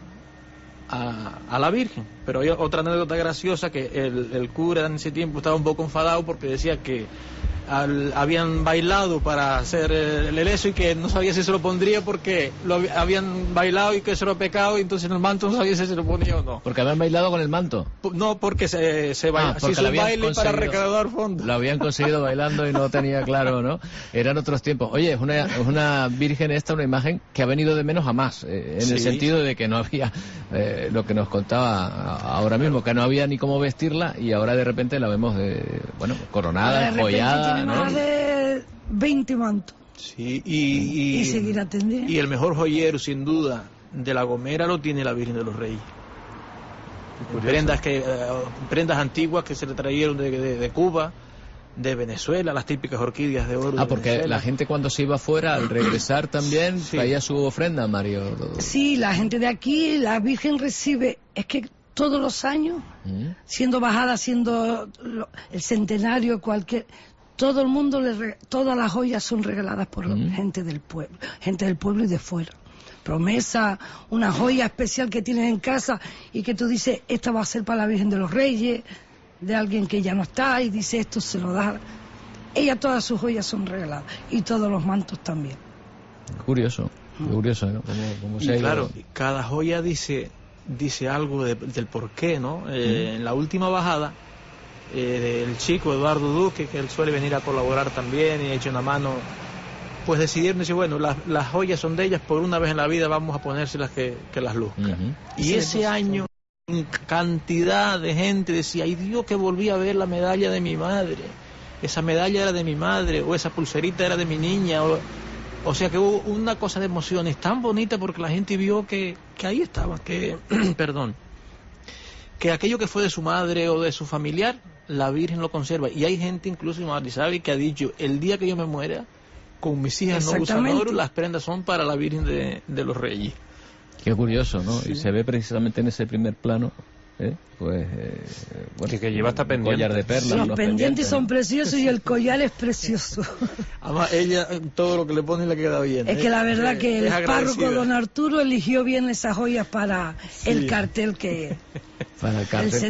la Virgen. Pero hay otra anécdota graciosa, que el cura en ese tiempo estaba un poco enfadado porque decía que habían bailado para hacer el eso y que no sabía si se lo pondría porque habían bailado y que eso era pecado, y entonces en el manto no sabía si se lo ponía o no. ¿Porque habían bailado con el manto? No, porque se hizo un baile para recaudar fondos. Lo habían conseguido bailando y no tenía claro, ¿no? Eran otros tiempos. Oye, es una virgen esta, una imagen que ha venido de menos a más, en el sentido de que no había, lo que nos contaba ahora mismo, que no había ni cómo vestirla, y ahora de repente la vemos, coronada, enjollada, tiene más de 20 mantos. Sí, y seguir atendiendo. Y el mejor joyero, sin duda, de La Gomera lo tiene la Virgen de los Reyes. Prendas antiguas que se le trajeron de Cuba, de Venezuela, las típicas orquídeas de oro. Porque Venezuela. la gente cuando se iba fuera, al regresar también, traía su ofrenda, Mario. Sí, la gente de aquí, la Virgen recibe, es que todos los años, siendo bajada, siendo el centenario, todo el mundo, todas las joyas son regaladas por gente del pueblo y de fuera. Promesa, una joya especial que tienes en casa y que tú dices, esta va a ser para la Virgen de los Reyes, de alguien que ya no está, y dice, esto se lo da. Ella, todas sus joyas son regaladas, y todos los mantos también. Curioso, ¿no? Como y claro, cada joya dice algo del porqué, ¿no? En la última bajada, del chico Eduardo Duque, que él suele venir a colaborar también y ha hecho una mano, pues decidieron decir, bueno, las joyas son de ellas, por una vez en la vida vamos a ponérselas que las luzcan. Y ese año, cantidad de gente decía, ay Dios, que volví a ver la medalla de mi madre, esa medalla era de mi madre, o esa pulserita era de mi niña, o sea que hubo una cosa de emociones tan bonita porque la gente vio que ahí estaba, perdón, que aquello que fue de su madre o de su familiar, la Virgen lo conserva. Y hay gente, incluso Marisabel, que ha dicho, el día que yo me muera, con mis hijas no usan oro, las prendas son para la Virgen de los Reyes. Qué curioso, ¿no? Sí. Y se ve precisamente en ese primer plano, bueno, que lleva hasta pendiente. Collar de perlas. Los pendientes son preciosos y el collar es precioso. Además, ella, todo lo que le pone le queda bien. Es que la verdad que el párroco don Arturo eligió bien esas joyas para el cartel que... Para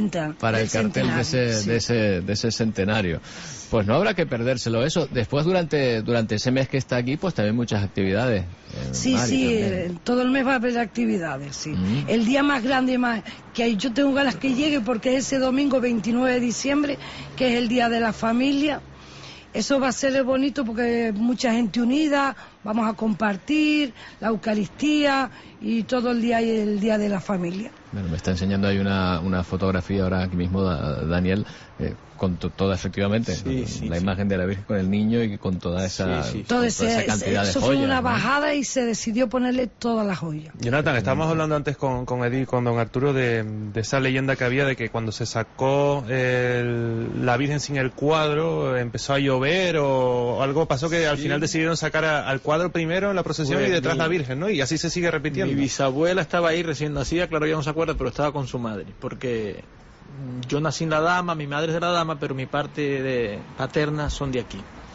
el cartel de ese centenario. Pues no habrá que perdérselo eso. Después, durante ese mes que está aquí, pues también muchas actividades. Sí, todo el mes va a haber actividades, sí. El día más grande que yo tengo ganas que llegue, porque es ese domingo 29 de diciembre, que es el Día de la Familia. Eso va a ser bonito porque mucha gente unida, vamos a compartir la Eucaristía y todo el día de la familia. Bueno, me está enseñando ahí una fotografía ahora aquí mismo, Daniel, con toda, efectivamente, la imagen de la Virgen con el niño y con toda esa, toda esa cantidad de joyas. Eso fue una bajada y se decidió ponerle todas las joyas. Jonathan, estábamos hablando antes con Edith, con don Arturo, de esa leyenda que había de que cuando se sacó la Virgen sin el cuadro, empezó a llover o algo pasó, que al final decidieron sacar al cuadro primero en la procesión y detrás la Virgen, ¿no? Y así se sigue repitiendo. Mi bisabuela estaba ahí recién nacida, claro, ya no se acuerda, pero estaba con su madre, porque yo nací en La Dama, mi madre es de La Dama, pero mi parte paterna son de aquí.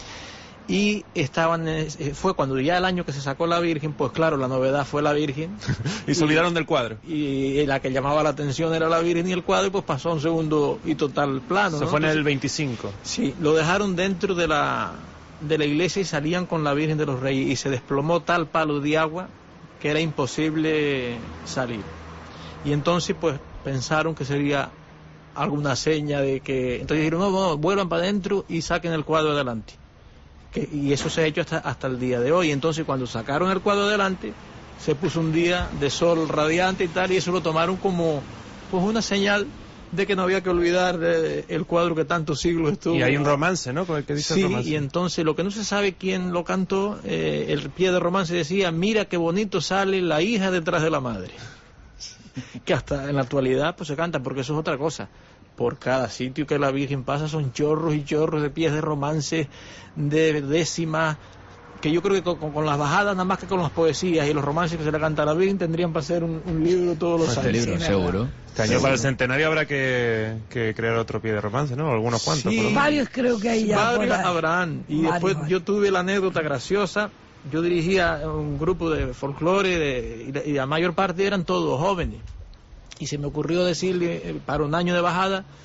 Y fue cuando ya el año que se sacó la Virgen, pues claro, la novedad fue la Virgen. Y se olvidaron del cuadro. Y la que llamaba la atención era la Virgen y el cuadro, y pues pasó a un segundo y total plano. Se fue en el 25. Sí, lo dejaron dentro de la iglesia y salían con la Virgen de los Reyes, y se desplomó tal palo de agua que era imposible salir. Y entonces pues pensaron que sería alguna seña de que... Entonces dijeron, no, vuelvan para adentro y saquen el cuadro adelante. Y eso se ha hecho hasta el día de hoy. Entonces cuando sacaron el cuadro adelante, se puso un día de sol radiante y tal, y eso lo tomaron como pues una señal de que no había que olvidar el cuadro que tantos siglos estuvo. Y hay un romance, ¿no? Con el que dice el romance. Y entonces lo que no se sabe quién lo cantó, el pie de romance decía, mira qué bonito sale la hija detrás de la madre. Que hasta en la actualidad pues se canta, porque eso es otra cosa. Por cada sitio que la Virgen pasa son chorros y chorros de pies de romance, de décimas, que yo creo que con las bajadas, nada más que con las poesías y los romances que se le canta a la Virgen, tendrían para hacer un libro todos los años. Libro, seguro. Este año para el centenario habrá que crear otro pie de romance, ¿no? Algunos cuantos. Sí, varios creo que hay ya. Varios habrán. Y después yo tuve la anécdota graciosa. Yo dirigía un grupo de folclore y la mayor parte eran todos jóvenes. Y se me ocurrió decirle, para un año de bajada,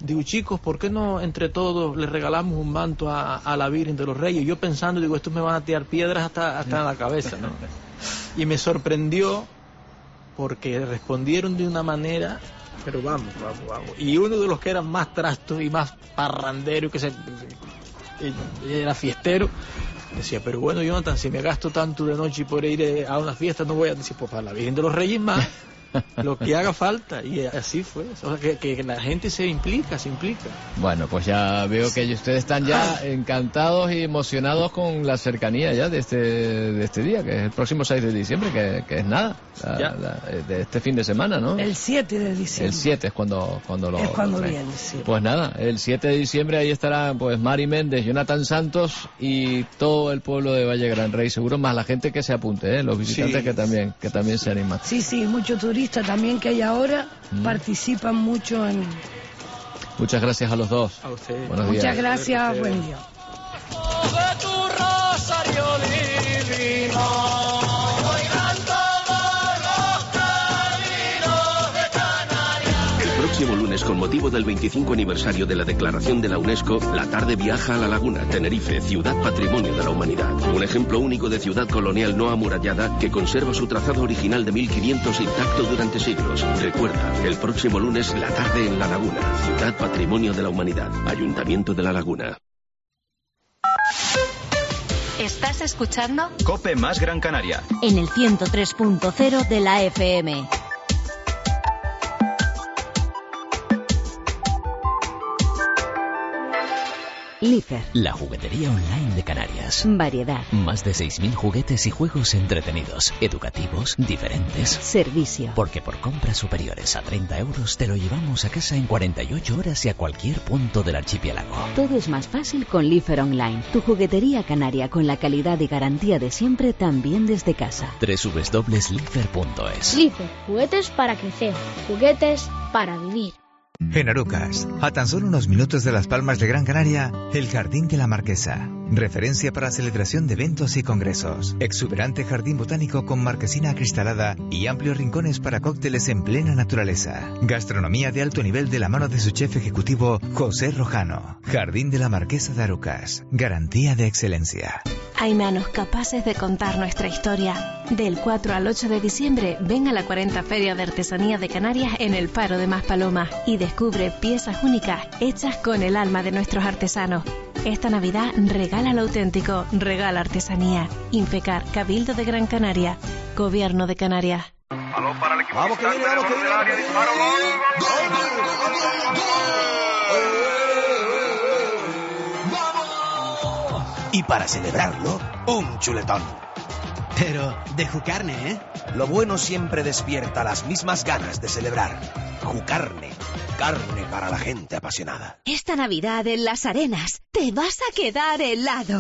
digo, chicos, ¿por qué no entre todos le regalamos un manto a la Virgen de los Reyes? Yo pensando, digo, estos me van a tirar piedras hasta en la cabeza, ¿no? Y me sorprendió porque respondieron de una manera, pero vamos. Y uno de los que eran más trastos y más parrandero, que era fiestero, decía, pero bueno, Jonathan, si me gasto tanto de noche por ir a una fiesta, no voy a decir, pues para la Virgen de los Reyes más, lo que haga falta. Y así fue. O sea, que la gente se implica. Bueno, pues ya veo que ustedes están ya encantados y emocionados con la cercanía ya de este día, que es el próximo 6 de diciembre, que es nada, de este fin de semana, ¿no? El 7 de diciembre. El 7 es cuando viene, sí. Pues nada, el 7 de diciembre ahí estará pues Mari Méndez, Jonathan Santos y todo el pueblo de Valle Gran Rey, seguro, más la gente que se apunte, los visitantes que también se animan. Sí, mucho turismo también que hay ahora, participan mucho en... Muchas gracias a los dos. A ustedes. Buenos días. Muchas gracias, buen día. De tu rosario divino, oigan todos los caminos de Canarias. El próximo lunes, con motivo del 25 aniversario de la declaración de la UNESCO, la tarde viaja a La Laguna, Tenerife, ciudad patrimonio de la humanidad. Un ejemplo único de ciudad colonial no amurallada que conserva su trazado original de 1500 intacto durante siglos. Recuerda, el próximo lunes, la tarde en La Laguna, ciudad patrimonio de la humanidad. Ayuntamiento de La Laguna. ¿Estás escuchando? COPE más Gran Canaria. En el 103.0 de la FM. Lifer. La juguetería online de Canarias. Variedad. Más de 6.000 juguetes y juegos entretenidos, educativos, diferentes. Servicio. Porque por compras superiores a 30 euros te lo llevamos a casa en 48 horas y a cualquier punto del archipiélago. Todo es más fácil con Lifer Online. Tu juguetería canaria con la calidad y garantía de siempre, también desde casa. www.lifer.es. Lifer. Juguetes para crecer. Juguetes para vivir. En Arucas, a tan solo unos minutos de Las Palmas de Gran Canaria, el Jardín de la Marquesa. Referencia para celebración de eventos y congresos. Exuberante jardín botánico con marquesina acristalada y amplios rincones para cócteles en plena naturaleza. Gastronomía de alto nivel de la mano de su chef ejecutivo, José Rojano. Jardín de la Marquesa de Arucas. Garantía de excelencia. Hay manos capaces de contar nuestra historia. Del 4 al 8 de diciembre, ven a la 40 Feria de Artesanía de Canarias en el Faro de Maspalomas y descubre piezas únicas hechas con el alma de nuestros artesanos. Esta Navidad regala lo auténtico, regala artesanía. Infecar, Cabildo de Gran Canaria, Gobierno de Canarias. Vamos que viene. Y para celebrarlo, un chuletón. Pero de Jucarne, ¿eh? Lo bueno siempre despierta las mismas ganas de celebrar. Jucarne, carne para la gente apasionada. Esta Navidad en Las Arenas te vas a quedar helado.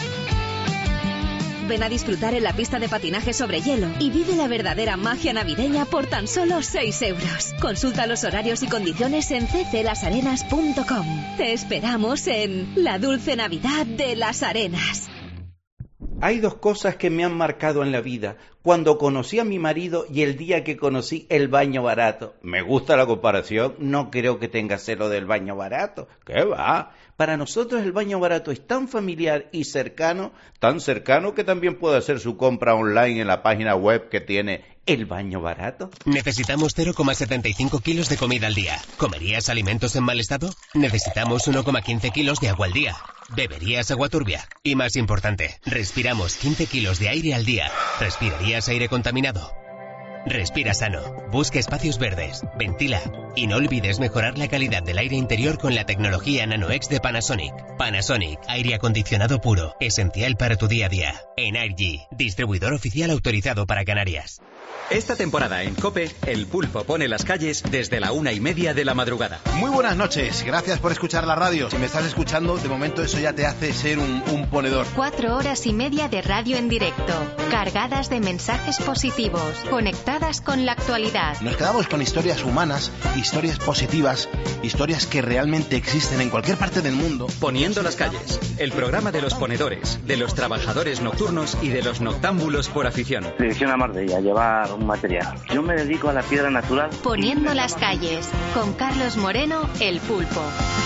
Ven a disfrutar en la pista de patinaje sobre hielo y vive la verdadera magia navideña por tan solo 6 euros. Consulta los horarios y condiciones en cclasarenas.com. Te esperamos en la dulce Navidad de Las Arenas. Hay dos cosas que me han marcado en la vida. Cuando conocí a mi marido y el día que conocí el baño barato. Me gusta la comparación, no creo que tenga celo del baño barato. ¿Qué va? Para nosotros el baño barato es tan familiar y cercano, tan cercano que también puede hacer su compra online en la página web que tiene el baño barato. Necesitamos 0,75 kilos de comida al día. ¿Comerías alimentos en mal estado? Necesitamos 1,15 kilos de agua al día. ¿Beberías agua turbia? Y más importante, respiramos 15 kilos de aire al día. ¿Respirarías aire contaminado? Respira sano, busca espacios verdes, ventila y no olvides mejorar la calidad del aire interior con la tecnología NanoX de Panasonic. Panasonic, aire acondicionado puro, esencial para tu día a día. Energy, distribuidor oficial autorizado para Canarias. Esta temporada en COPE, el pulpo pone las calles desde la 1:30 de la madrugada. Muy buenas noches, gracias por escuchar la radio. Si me estás escuchando, de momento eso ya te hace ser un ponedor. 4 horas y media de radio en directo, cargadas de mensajes positivos, conectadas con la actualidad. Nos quedamos con historias humanas, historias positivas, historias que realmente existen en cualquier parte del mundo. Poniendo las calles, el programa de los ponedores, de los trabajadores nocturnos y de los noctámbulos por afición. Dirección a Marbella, lleva buscar un material. Yo me dedico a la piedra natural. Poniendo las calles, con Carlos Moreno, el pulpo.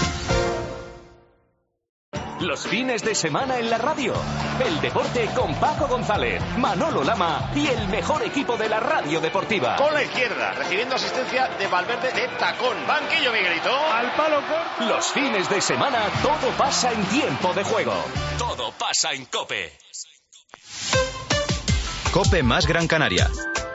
Los fines de semana en la radio. El deporte con Paco González, Manolo Lama y el mejor equipo de la radio deportiva. Con la izquierda, recibiendo asistencia de Valverde de tacón. Banquillo, Miguelito. Al palo corto. Los fines de semana todo pasa en tiempo de juego. Todo pasa en COPE. COPE más Gran Canaria.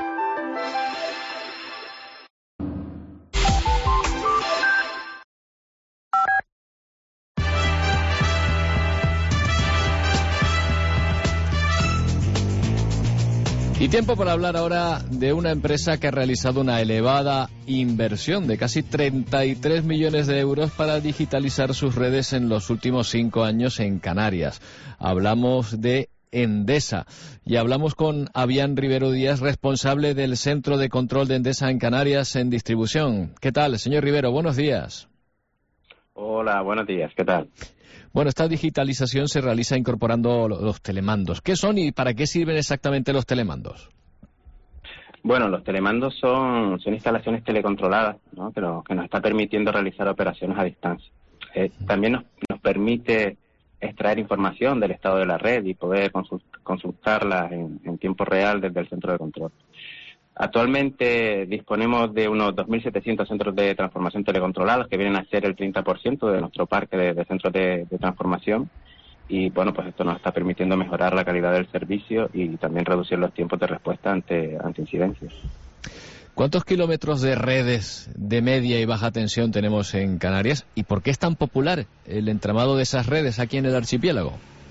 Y tiempo para hablar ahora de una empresa que ha realizado una elevada inversión de casi 33 millones de euros para digitalizar sus redes en los últimos 5 años en Canarias. Hablamos de Endesa y hablamos con Avián Rivero Díaz, responsable del Centro de Control de Endesa en Canarias en distribución. ¿Qué tal, señor Rivero? Buenos días. Hola, buenos días. ¿Qué tal? Bueno, esta digitalización se realiza incorporando los telemandos. ¿Qué son y para qué sirven exactamente los telemandos? Bueno, los telemandos son instalaciones telecontroladas, ¿no? Pero que nos está permitiendo realizar operaciones a distancia. También nos permite extraer información del estado de la red y poder consultarla en tiempo real desde el centro de control. Actualmente disponemos de unos 2.700 centros de transformación telecontrolados que vienen a ser el 30% de nuestro parque de centros de transformación y bueno, pues esto nos está permitiendo mejorar la calidad del servicio y también reducir los tiempos de respuesta ante incidencias. ¿Cuántos kilómetros de redes de media y baja tensión tenemos en Canarias y por qué es tan popular el entramado de esas redes aquí en el archipiélago?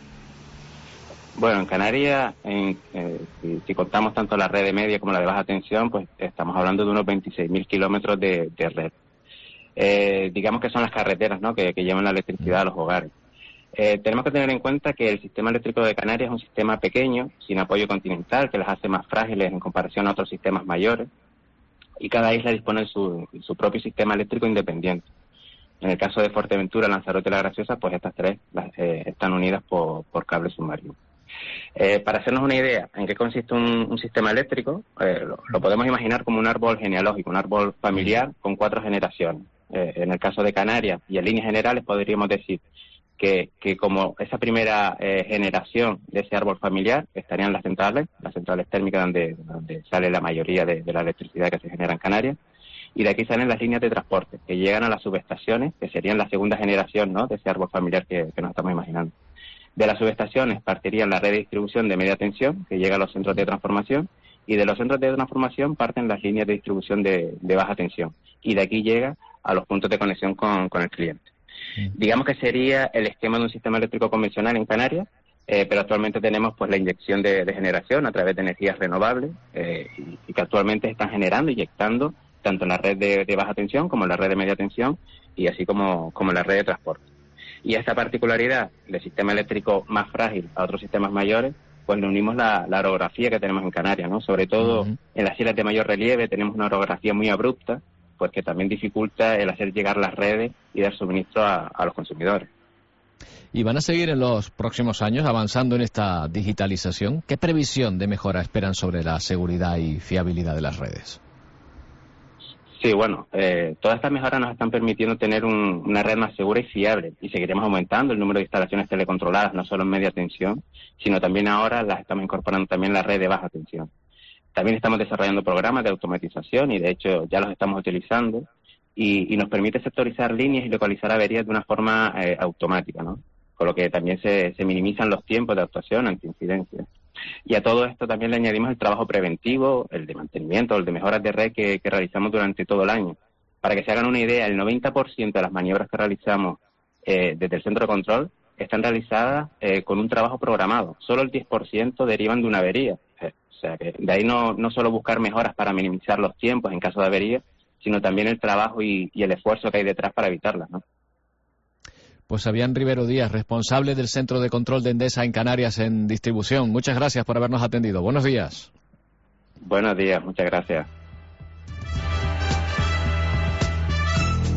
Bueno, en Canarias, si contamos tanto la red de media como la de baja tensión, pues estamos hablando de unos 26.000 kilómetros de red. Digamos que son las carreteras, ¿no?, que llevan la electricidad a los hogares. Tenemos que tener en cuenta que el sistema eléctrico de Canarias es un sistema pequeño, sin apoyo continental, que las hace más frágiles en comparación a otros sistemas mayores, y cada isla dispone de su propio sistema eléctrico independiente. En el caso de Fuerteventura, Lanzarote y La Graciosa, pues estas tres están unidas por cable submarino. Para hacernos una idea en qué consiste un sistema eléctrico, lo podemos imaginar como un árbol genealógico, un árbol familiar con 4 generaciones. En el caso de Canarias y en líneas generales podríamos decir que como esa primera generación de ese árbol familiar estarían las centrales térmicas donde sale la mayoría de la electricidad que se genera en Canarias, y de aquí salen las líneas de transporte que llegan a las subestaciones, que serían la segunda generación, ¿no?, de ese árbol familiar que nos estamos imaginando. De las subestaciones partirían la red de distribución de media tensión, que llega a los centros de transformación, y de los centros de transformación parten las líneas de distribución de baja tensión, y de aquí llega a los puntos de conexión con el cliente. Digamos que sería el esquema de un sistema eléctrico convencional en Canarias, pero actualmente tenemos pues la inyección de generación a través de energías renovables, y que actualmente están generando, inyectando, tanto en la red de baja tensión como en la red de media tensión, y así como en la red de transporte. Y a esta particularidad del sistema eléctrico más frágil a otros sistemas mayores, pues le unimos la orografía que tenemos en Canarias, ¿no? Sobre todo en las islas de mayor relieve tenemos una orografía muy abrupta, pues que también dificulta el hacer llegar las redes y dar suministro a los consumidores. ¿Y van a seguir en los próximos años avanzando en esta digitalización? ¿Qué previsión de mejora esperan sobre la seguridad y fiabilidad de las redes? Sí, bueno, todas estas mejoras nos están permitiendo tener una red más segura y fiable, y seguiremos aumentando el número de instalaciones telecontroladas, no solo en media tensión, sino también ahora las estamos incorporando también en la red de baja tensión. También estamos desarrollando programas de automatización y de hecho ya los estamos utilizando, y nos permite sectorizar líneas y localizar averías de una forma automática, ¿no? Con lo que también se minimizan los tiempos de actuación ante incidencias. Y a todo esto también le añadimos el trabajo preventivo, el de mantenimiento, el de mejoras de red que realizamos durante todo el año. Para que se hagan una idea, el 90% de las maniobras que realizamos desde el centro de control están realizadas con un trabajo programado. Solo el 10% derivan de una avería. O sea, que de ahí no solo buscar mejoras para minimizar los tiempos en caso de avería, sino también el trabajo y el esfuerzo que hay detrás para evitarlas, ¿no? Pues Avián Rivero Díaz, responsable del Centro de Control de Endesa en Canarias en distribución. Muchas gracias por habernos atendido. Buenos días. Buenos días, muchas gracias.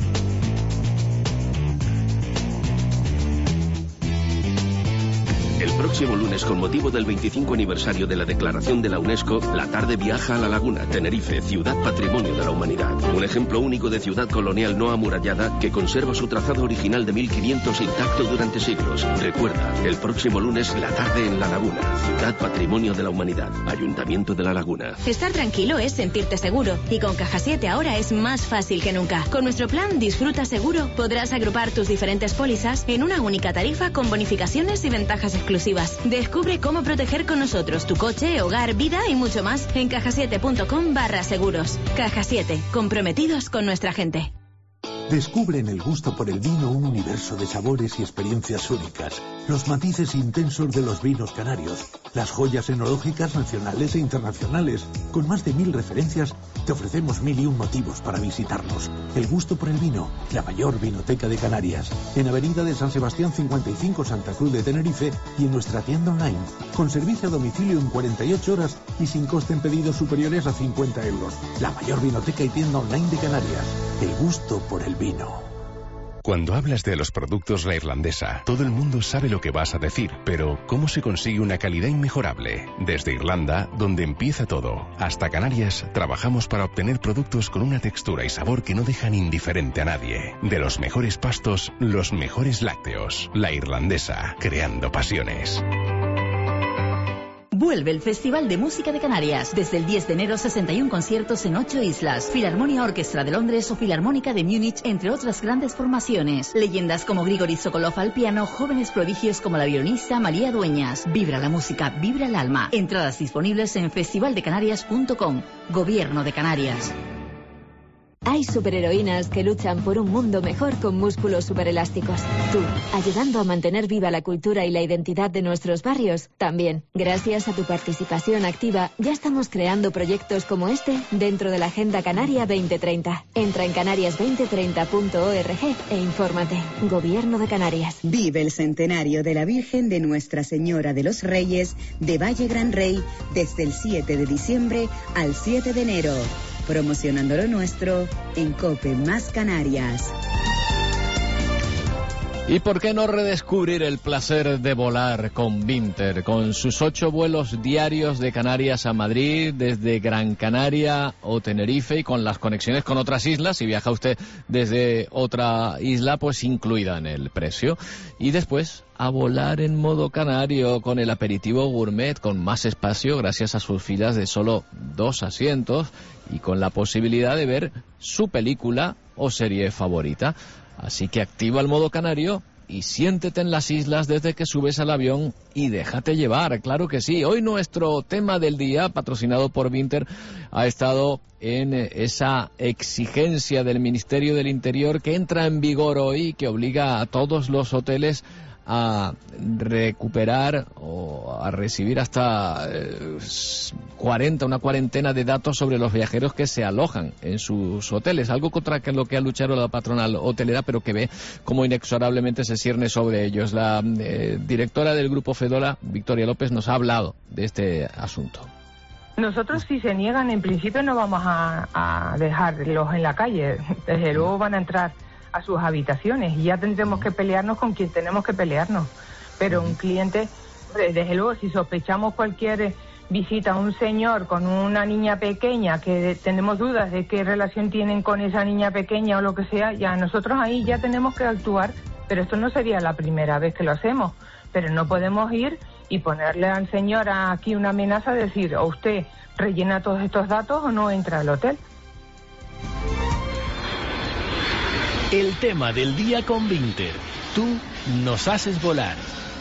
El próximo lunes, con motivo del 25 aniversario de la declaración de la UNESCO, la tarde viaja a La Laguna, Tenerife, ciudad patrimonio de la humanidad. Un ejemplo único de ciudad colonial no amurallada que conserva su trazado original de 1500 intacto durante siglos. Recuerda, el próximo lunes, la tarde en La Laguna, ciudad patrimonio de la humanidad, Ayuntamiento de La Laguna. Estar tranquilo es sentirte seguro, y con Caja 7 ahora es más fácil que nunca. Con nuestro plan Disfruta Seguro podrás agrupar tus diferentes pólizas en una única tarifa con bonificaciones y ventajas exclusivas. Descubre cómo proteger con nosotros tu coche, hogar, vida y mucho más en cajasiete.com/seguros. Caja 7, comprometidos con nuestra gente. Descubre en el gusto por el vino un universo de sabores y experiencias únicas, los matices intensos de los vinos canarios, las joyas enológicas nacionales e internacionales. Con más de 1000 referencias, te ofrecemos 1001 motivos para visitarnos. El gusto por el vino, la mayor vinoteca de Canarias, en Avenida de San Sebastián 55, Santa Cruz de Tenerife, y en nuestra tienda online, con servicio a domicilio en 48 horas y sin coste en pedidos superiores a 50 euros. La mayor vinoteca y tienda online de Canarias. El gusto por el vino. Cuando hablas de los productos La Irlandesa, todo el mundo sabe lo que vas a decir, pero ¿cómo se consigue una calidad inmejorable? Desde Irlanda, donde empieza todo, hasta Canarias, trabajamos para obtener productos con una textura y sabor que no dejan indiferente a nadie. De los mejores pastos, los mejores lácteos. La Irlandesa, creando pasiones. Vuelve el Festival de Música de Canarias. Desde el 10 de enero, 61 conciertos en 8 islas. Filarmonia Orquestra de Londres o Filarmónica de Múnich, entre otras grandes formaciones. Leyendas como Grigori Sokolov al piano, jóvenes prodigios como la violinista María Dueñas. Vibra la música, vibra el alma. Entradas disponibles en festivaldecanarias.com. Gobierno de Canarias. Hay superheroínas que luchan por un mundo mejor con músculos superelásticos. Tú, ayudando a mantener viva la cultura y la identidad de nuestros barrios, también. Gracias a tu participación activa, ya estamos creando proyectos como este dentro de la Agenda Canaria 2030. Entra en canarias2030.org e infórmate. Gobierno de Canarias. Vive el centenario de la Virgen de Nuestra Señora de los Reyes de Valle Gran Rey desde el 7 de diciembre al 7 de enero. Promocionando lo nuestro en COPE Más Canarias. ¿Y por qué no redescubrir el placer de volar con Vinter? Con sus 8 vuelos diarios de Canarias a Madrid, desde Gran Canaria o Tenerife, y con las conexiones con otras islas. Si viaja usted desde otra isla, pues incluida en el precio. Y después a volar en modo canario con el aperitivo gourmet, con más espacio gracias a sus filas de solo 2 asientos y con la posibilidad de ver su película o serie favorita. Así que activa el modo canario y siéntete en las islas desde que subes al avión y déjate llevar, claro que sí. Hoy nuestro tema del día, patrocinado por Vinter, ha estado en esa exigencia del Ministerio del Interior que entra en vigor hoy, que obliga a todos los hoteles a recuperar o a recibir hasta una cuarentena de datos sobre los viajeros que se alojan en sus hoteles, algo contra lo que ha luchado la patronal hotelera, pero que ve cómo inexorablemente se cierne sobre ellos. La directora del Grupo Fedora, Victoria López, nos ha hablado de este asunto. Nosotros, si se niegan, en principio no vamos a dejarlos en la calle, desde luego van a entrar a sus habitaciones y ya tendremos que pelearnos con quien tenemos que pelearnos. Pero un cliente, desde luego, si sospechamos cualquier visita a un señor con una niña pequeña, que tenemos dudas de qué relación tienen con esa niña pequeña o lo que sea, ya nosotros ahí ya tenemos que actuar, pero esto no sería la primera vez que lo hacemos. Pero no podemos ir y ponerle al señor aquí una amenaza de decir, o usted rellena todos estos datos o no entra al hotel. El tema del día con Vinter. Tú nos haces volar.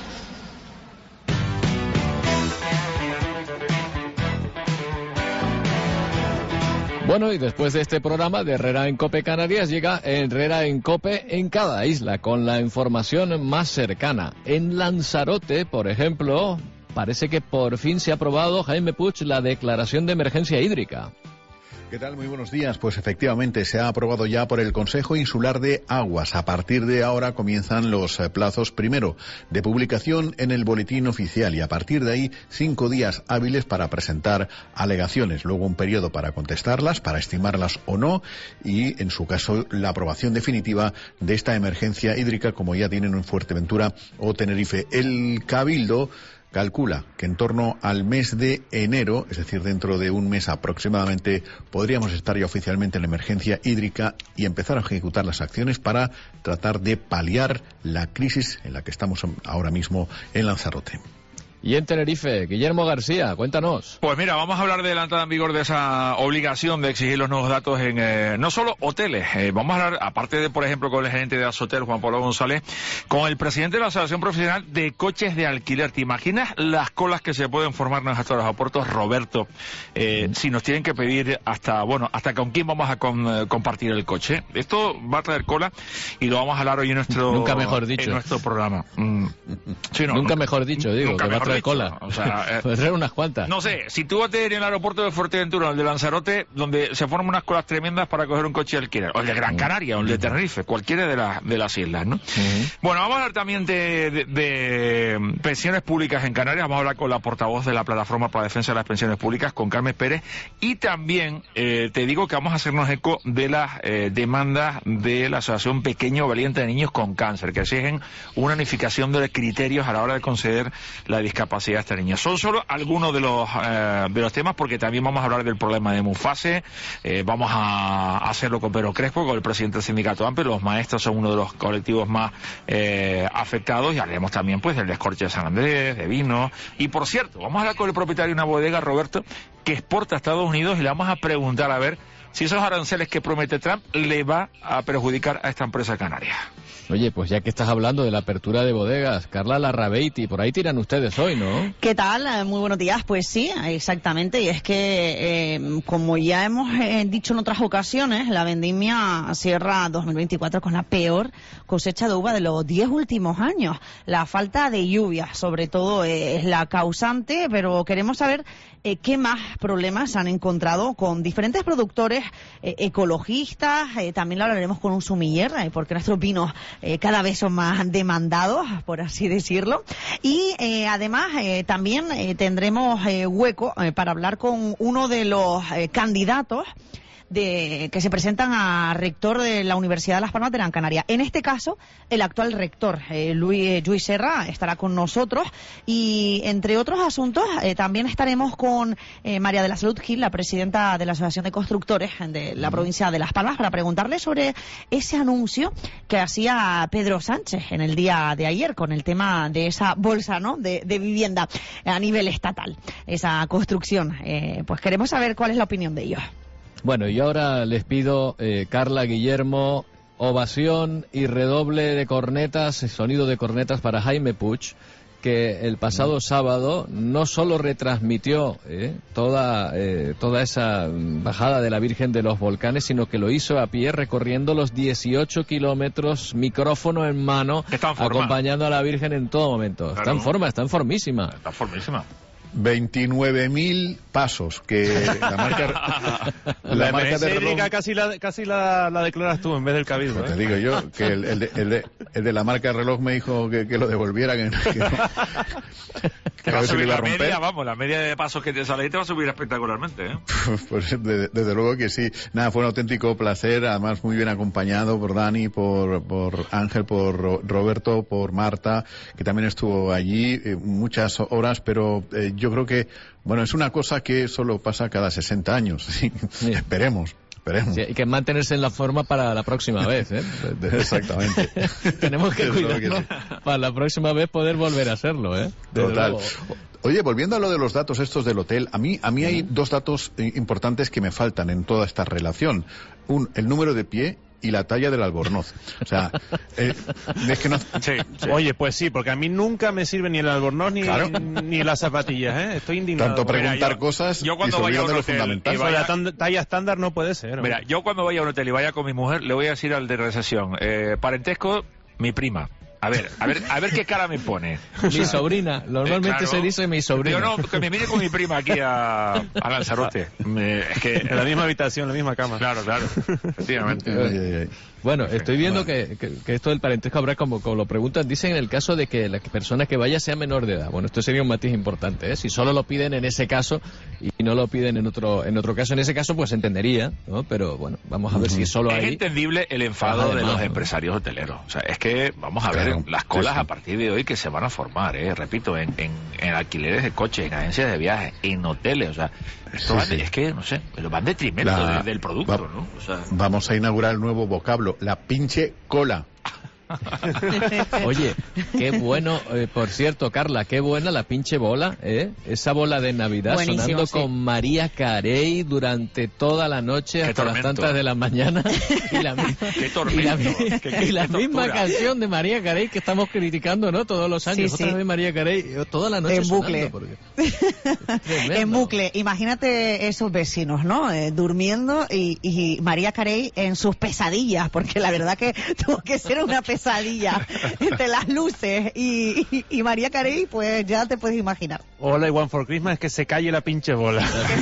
Bueno, y después de este programa de Herrera en COPE Canarias, llega Herrera en COPE en cada isla, con la información más cercana. En Lanzarote, por ejemplo, parece que por fin se ha aprobado, Jaime Puig, la declaración de emergencia hídrica. ¿Qué tal? Muy buenos días. Pues efectivamente se ha aprobado ya por el Consejo Insular de Aguas. A partir de ahora comienzan los plazos, primero, de publicación en el Boletín Oficial y a partir de ahí 5 días hábiles para presentar alegaciones, luego un periodo para contestarlas, para estimarlas o no y, en su caso, la aprobación definitiva de esta emergencia hídrica como ya tienen en Fuerteventura o Tenerife. El Cabildo calcula que en torno al mes de enero, es decir, dentro de un mes aproximadamente, podríamos estar ya oficialmente en la emergencia hídrica y empezar a ejecutar las acciones para tratar de paliar la crisis en la que estamos ahora mismo en Lanzarote. Y en Tenerife, Guillermo García, cuéntanos. Pues mira, vamos a hablar de la entrada en vigor de esa obligación de exigir los nuevos datos en no solo hoteles, vamos a hablar, aparte de, por ejemplo, con el gerente de Azotel, Juan Pablo González, con el presidente de la Asociación Profesional de Coches de Alquiler. ¿Te imaginas las colas que se pueden formarnos hasta los aeropuertos, Roberto? Si nos tienen que pedir hasta con quién vamos a compartir el coche. Esto va a traer cola y lo vamos a hablar hoy en nuestro... Nunca mejor dicho. En nuestro programa. Sí, nunca mejor dicho, digo, que va a traer cola. O sea, puede traer unas cuantas. No sé, si tú vas a ir en el aeropuerto de Fuerteventura o el de Lanzarote, donde se forman unas colas tremendas para coger un coche de alquiler, o el de Gran Canaria, o el de Tenerife, cualquiera de las islas, ¿no? Bueno, vamos a hablar también de pensiones públicas en Canarias. Vamos a hablar con la portavoz de la Plataforma para la Defensa de las Pensiones Públicas, con Carmen Pérez, y también te digo que vamos a hacernos eco de las demandas de la Asociación Pequeño Valiente de Niños con Cáncer, que exigen una unificación de criterios a la hora de conceder la discapacidad a esta niña. Son solo algunos de los temas, porque también vamos a hablar del problema de Mufase, vamos a hacerlo con Pedro Crespo, con el presidente del sindicato AMPE. Los maestros son uno de los colectivos más afectados, y hablaremos también pues del descorche de San Andrés, de vino, y por cierto, vamos a hablar con el propietario de una bodega, Roberto, que exporta a Estados Unidos, y le vamos a preguntar a ver si esos aranceles que promete Trump le va a perjudicar a esta empresa canaria. Oye, pues ya que estás hablando de la apertura de bodegas, Carla Larrabeiti, por ahí tiran ustedes hoy, ¿no? ¿Qué tal? Muy buenos días. Pues sí, exactamente. Y es que, como ya hemos dicho en otras ocasiones, la vendimia cierra 2024 con la peor cosecha de uva de los 10 últimos años. La falta de lluvia, sobre todo, es la causante, pero queremos saber qué más problemas han encontrado con diferentes productores ecologistas. También lo hablaremos con un sumiller, porque nuestros vinos cada vez son más demandados, por así decirlo. Y además también tendremos hueco para hablar con uno de los candidatos que se presentan a rector de la Universidad de Las Palmas de Gran Canaria. En este caso, el actual rector, Lluís Serra, estará con nosotros, y entre otros asuntos también estaremos con María de la Salud Gil, la presidenta de la Asociación de Constructores de la provincia de Las Palmas, para preguntarle sobre ese anuncio que hacía Pedro Sánchez en el día de ayer con el tema de esa bolsa, ¿no?, de vivienda a nivel estatal, esa construcción. Pues queremos saber cuál es la opinión de ellos. Bueno, y ahora les pido, Carla, Guillermo, ovación y redoble de cornetas, sonido de cornetas para Jaime Puig, que el pasado sábado no solo retransmitió toda esa bajada de la Virgen de los Volcanes, sino que lo hizo a pie, recorriendo los 18 kilómetros, micrófono en mano, acompañando a la Virgen en todo momento. Claro. Está en forma, está en formísima. Está formísima. 29.000 pasos, que la marca de reloj... casi la declaras tú en vez del Cabildo. Pues te digo yo que el de la marca de reloj me dijo que lo devolviera, que no. Que va a subir la media, vamos, la media de pasos que te sale te va a subir espectacularmente, ¿eh? Pues desde luego que sí. Nada, fue un auténtico placer, además muy bien acompañado por Dani, por Ángel, por Roberto, por Marta, que también estuvo allí muchas horas, pero yo creo que, bueno, es una cosa que solo pasa cada 60 años. Sí. Esperemos. Sí, hay que mantenerse en la forma para la próxima vez, ¿eh? Exactamente. Tenemos que cuidarnos para la próxima vez poder volver a hacerlo, ¿eh? Total. Oye, volviendo a lo de los datos estos del hotel, a mí hay dos datos importantes que me faltan en toda esta relación. El número de pie y la talla del albornoz. O sea, es que no... Sí. Oye, pues sí, porque a mí nunca me sirve ni el albornoz ni las zapatillas, ¿eh? Estoy indignado. Tanto preguntar cosas yo cuando y se vaya a olvidan de lo fundamental. La talla estándar no puede ser. Mira, yo cuando vaya a un hotel y vaya con mi mujer, le voy a decir al de recepción, parentesco, mi prima. A ver qué cara me pone. Mi sobrina, normalmente se dice mi sobrina. Yo no, que me mire con mi prima aquí a Lanzarote. Es que en la misma habitación, en la misma cama. Claro, efectivamente. Bueno, estoy viendo que esto del parentesco habrá como lo preguntan, dicen en el caso de que la persona que vaya sea menor de edad. Bueno, esto sería un matiz importante, ¿eh? Si solo lo piden en ese caso y no lo piden en otro caso, en ese caso pues entendería, ¿no? Pero bueno, vamos a ver si solo hay... Es entendible el enfado de los empresarios hoteleros. O sea, es que vamos a ver las colas a partir de hoy que se van a formar, repito, en alquileres de coches, en agencias de viajes, en hoteles, o sea, esto es que, no sé, pero va en detrimento del producto, ¿no? O sea, vamos a inaugurar el nuevo vocablo, la pinche cola. Oye, qué bueno, por cierto, Carla, qué buena la pinche bola, esa bola de Navidad. Buenísimo, sonando con María Carey durante toda la noche hasta las tantas de la mañana y la misma canción de María Carey que estamos criticando, ¿no? Todos los años, otra vez María Carey toda la noche en bucle. En bucle. Imagínate esos vecinos, ¿no? Durmiendo y María Carey en sus pesadillas, porque la verdad que tuvo que ser una pesadilla entre las luces y María Carey, pues ya te puedes imaginar. All I Want for Christmas es que se calle la pinche bola.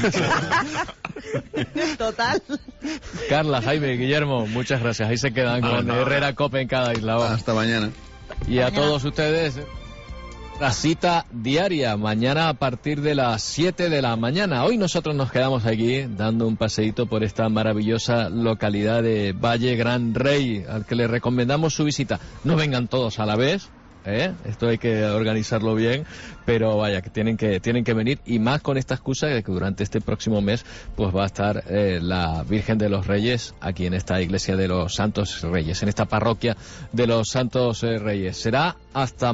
Total. Carla, Jaime, Guillermo, muchas gracias. Ahí se quedan con Herrera Cope en cada isla. Hasta mañana. Y a todos ustedes, la cita diaria, mañana a partir de las 7 de la mañana. Hoy nosotros nos quedamos aquí dando un paseíto por esta maravillosa localidad de Valle Gran Rey, al que le recomendamos su visita. No vengan todos a la vez, esto hay que organizarlo bien, pero vaya, que tienen que venir, y más con esta excusa de que durante este próximo mes pues va a estar la Virgen de los Reyes aquí en esta iglesia de los Santos Reyes, en esta parroquia de los Santos Reyes. Será hasta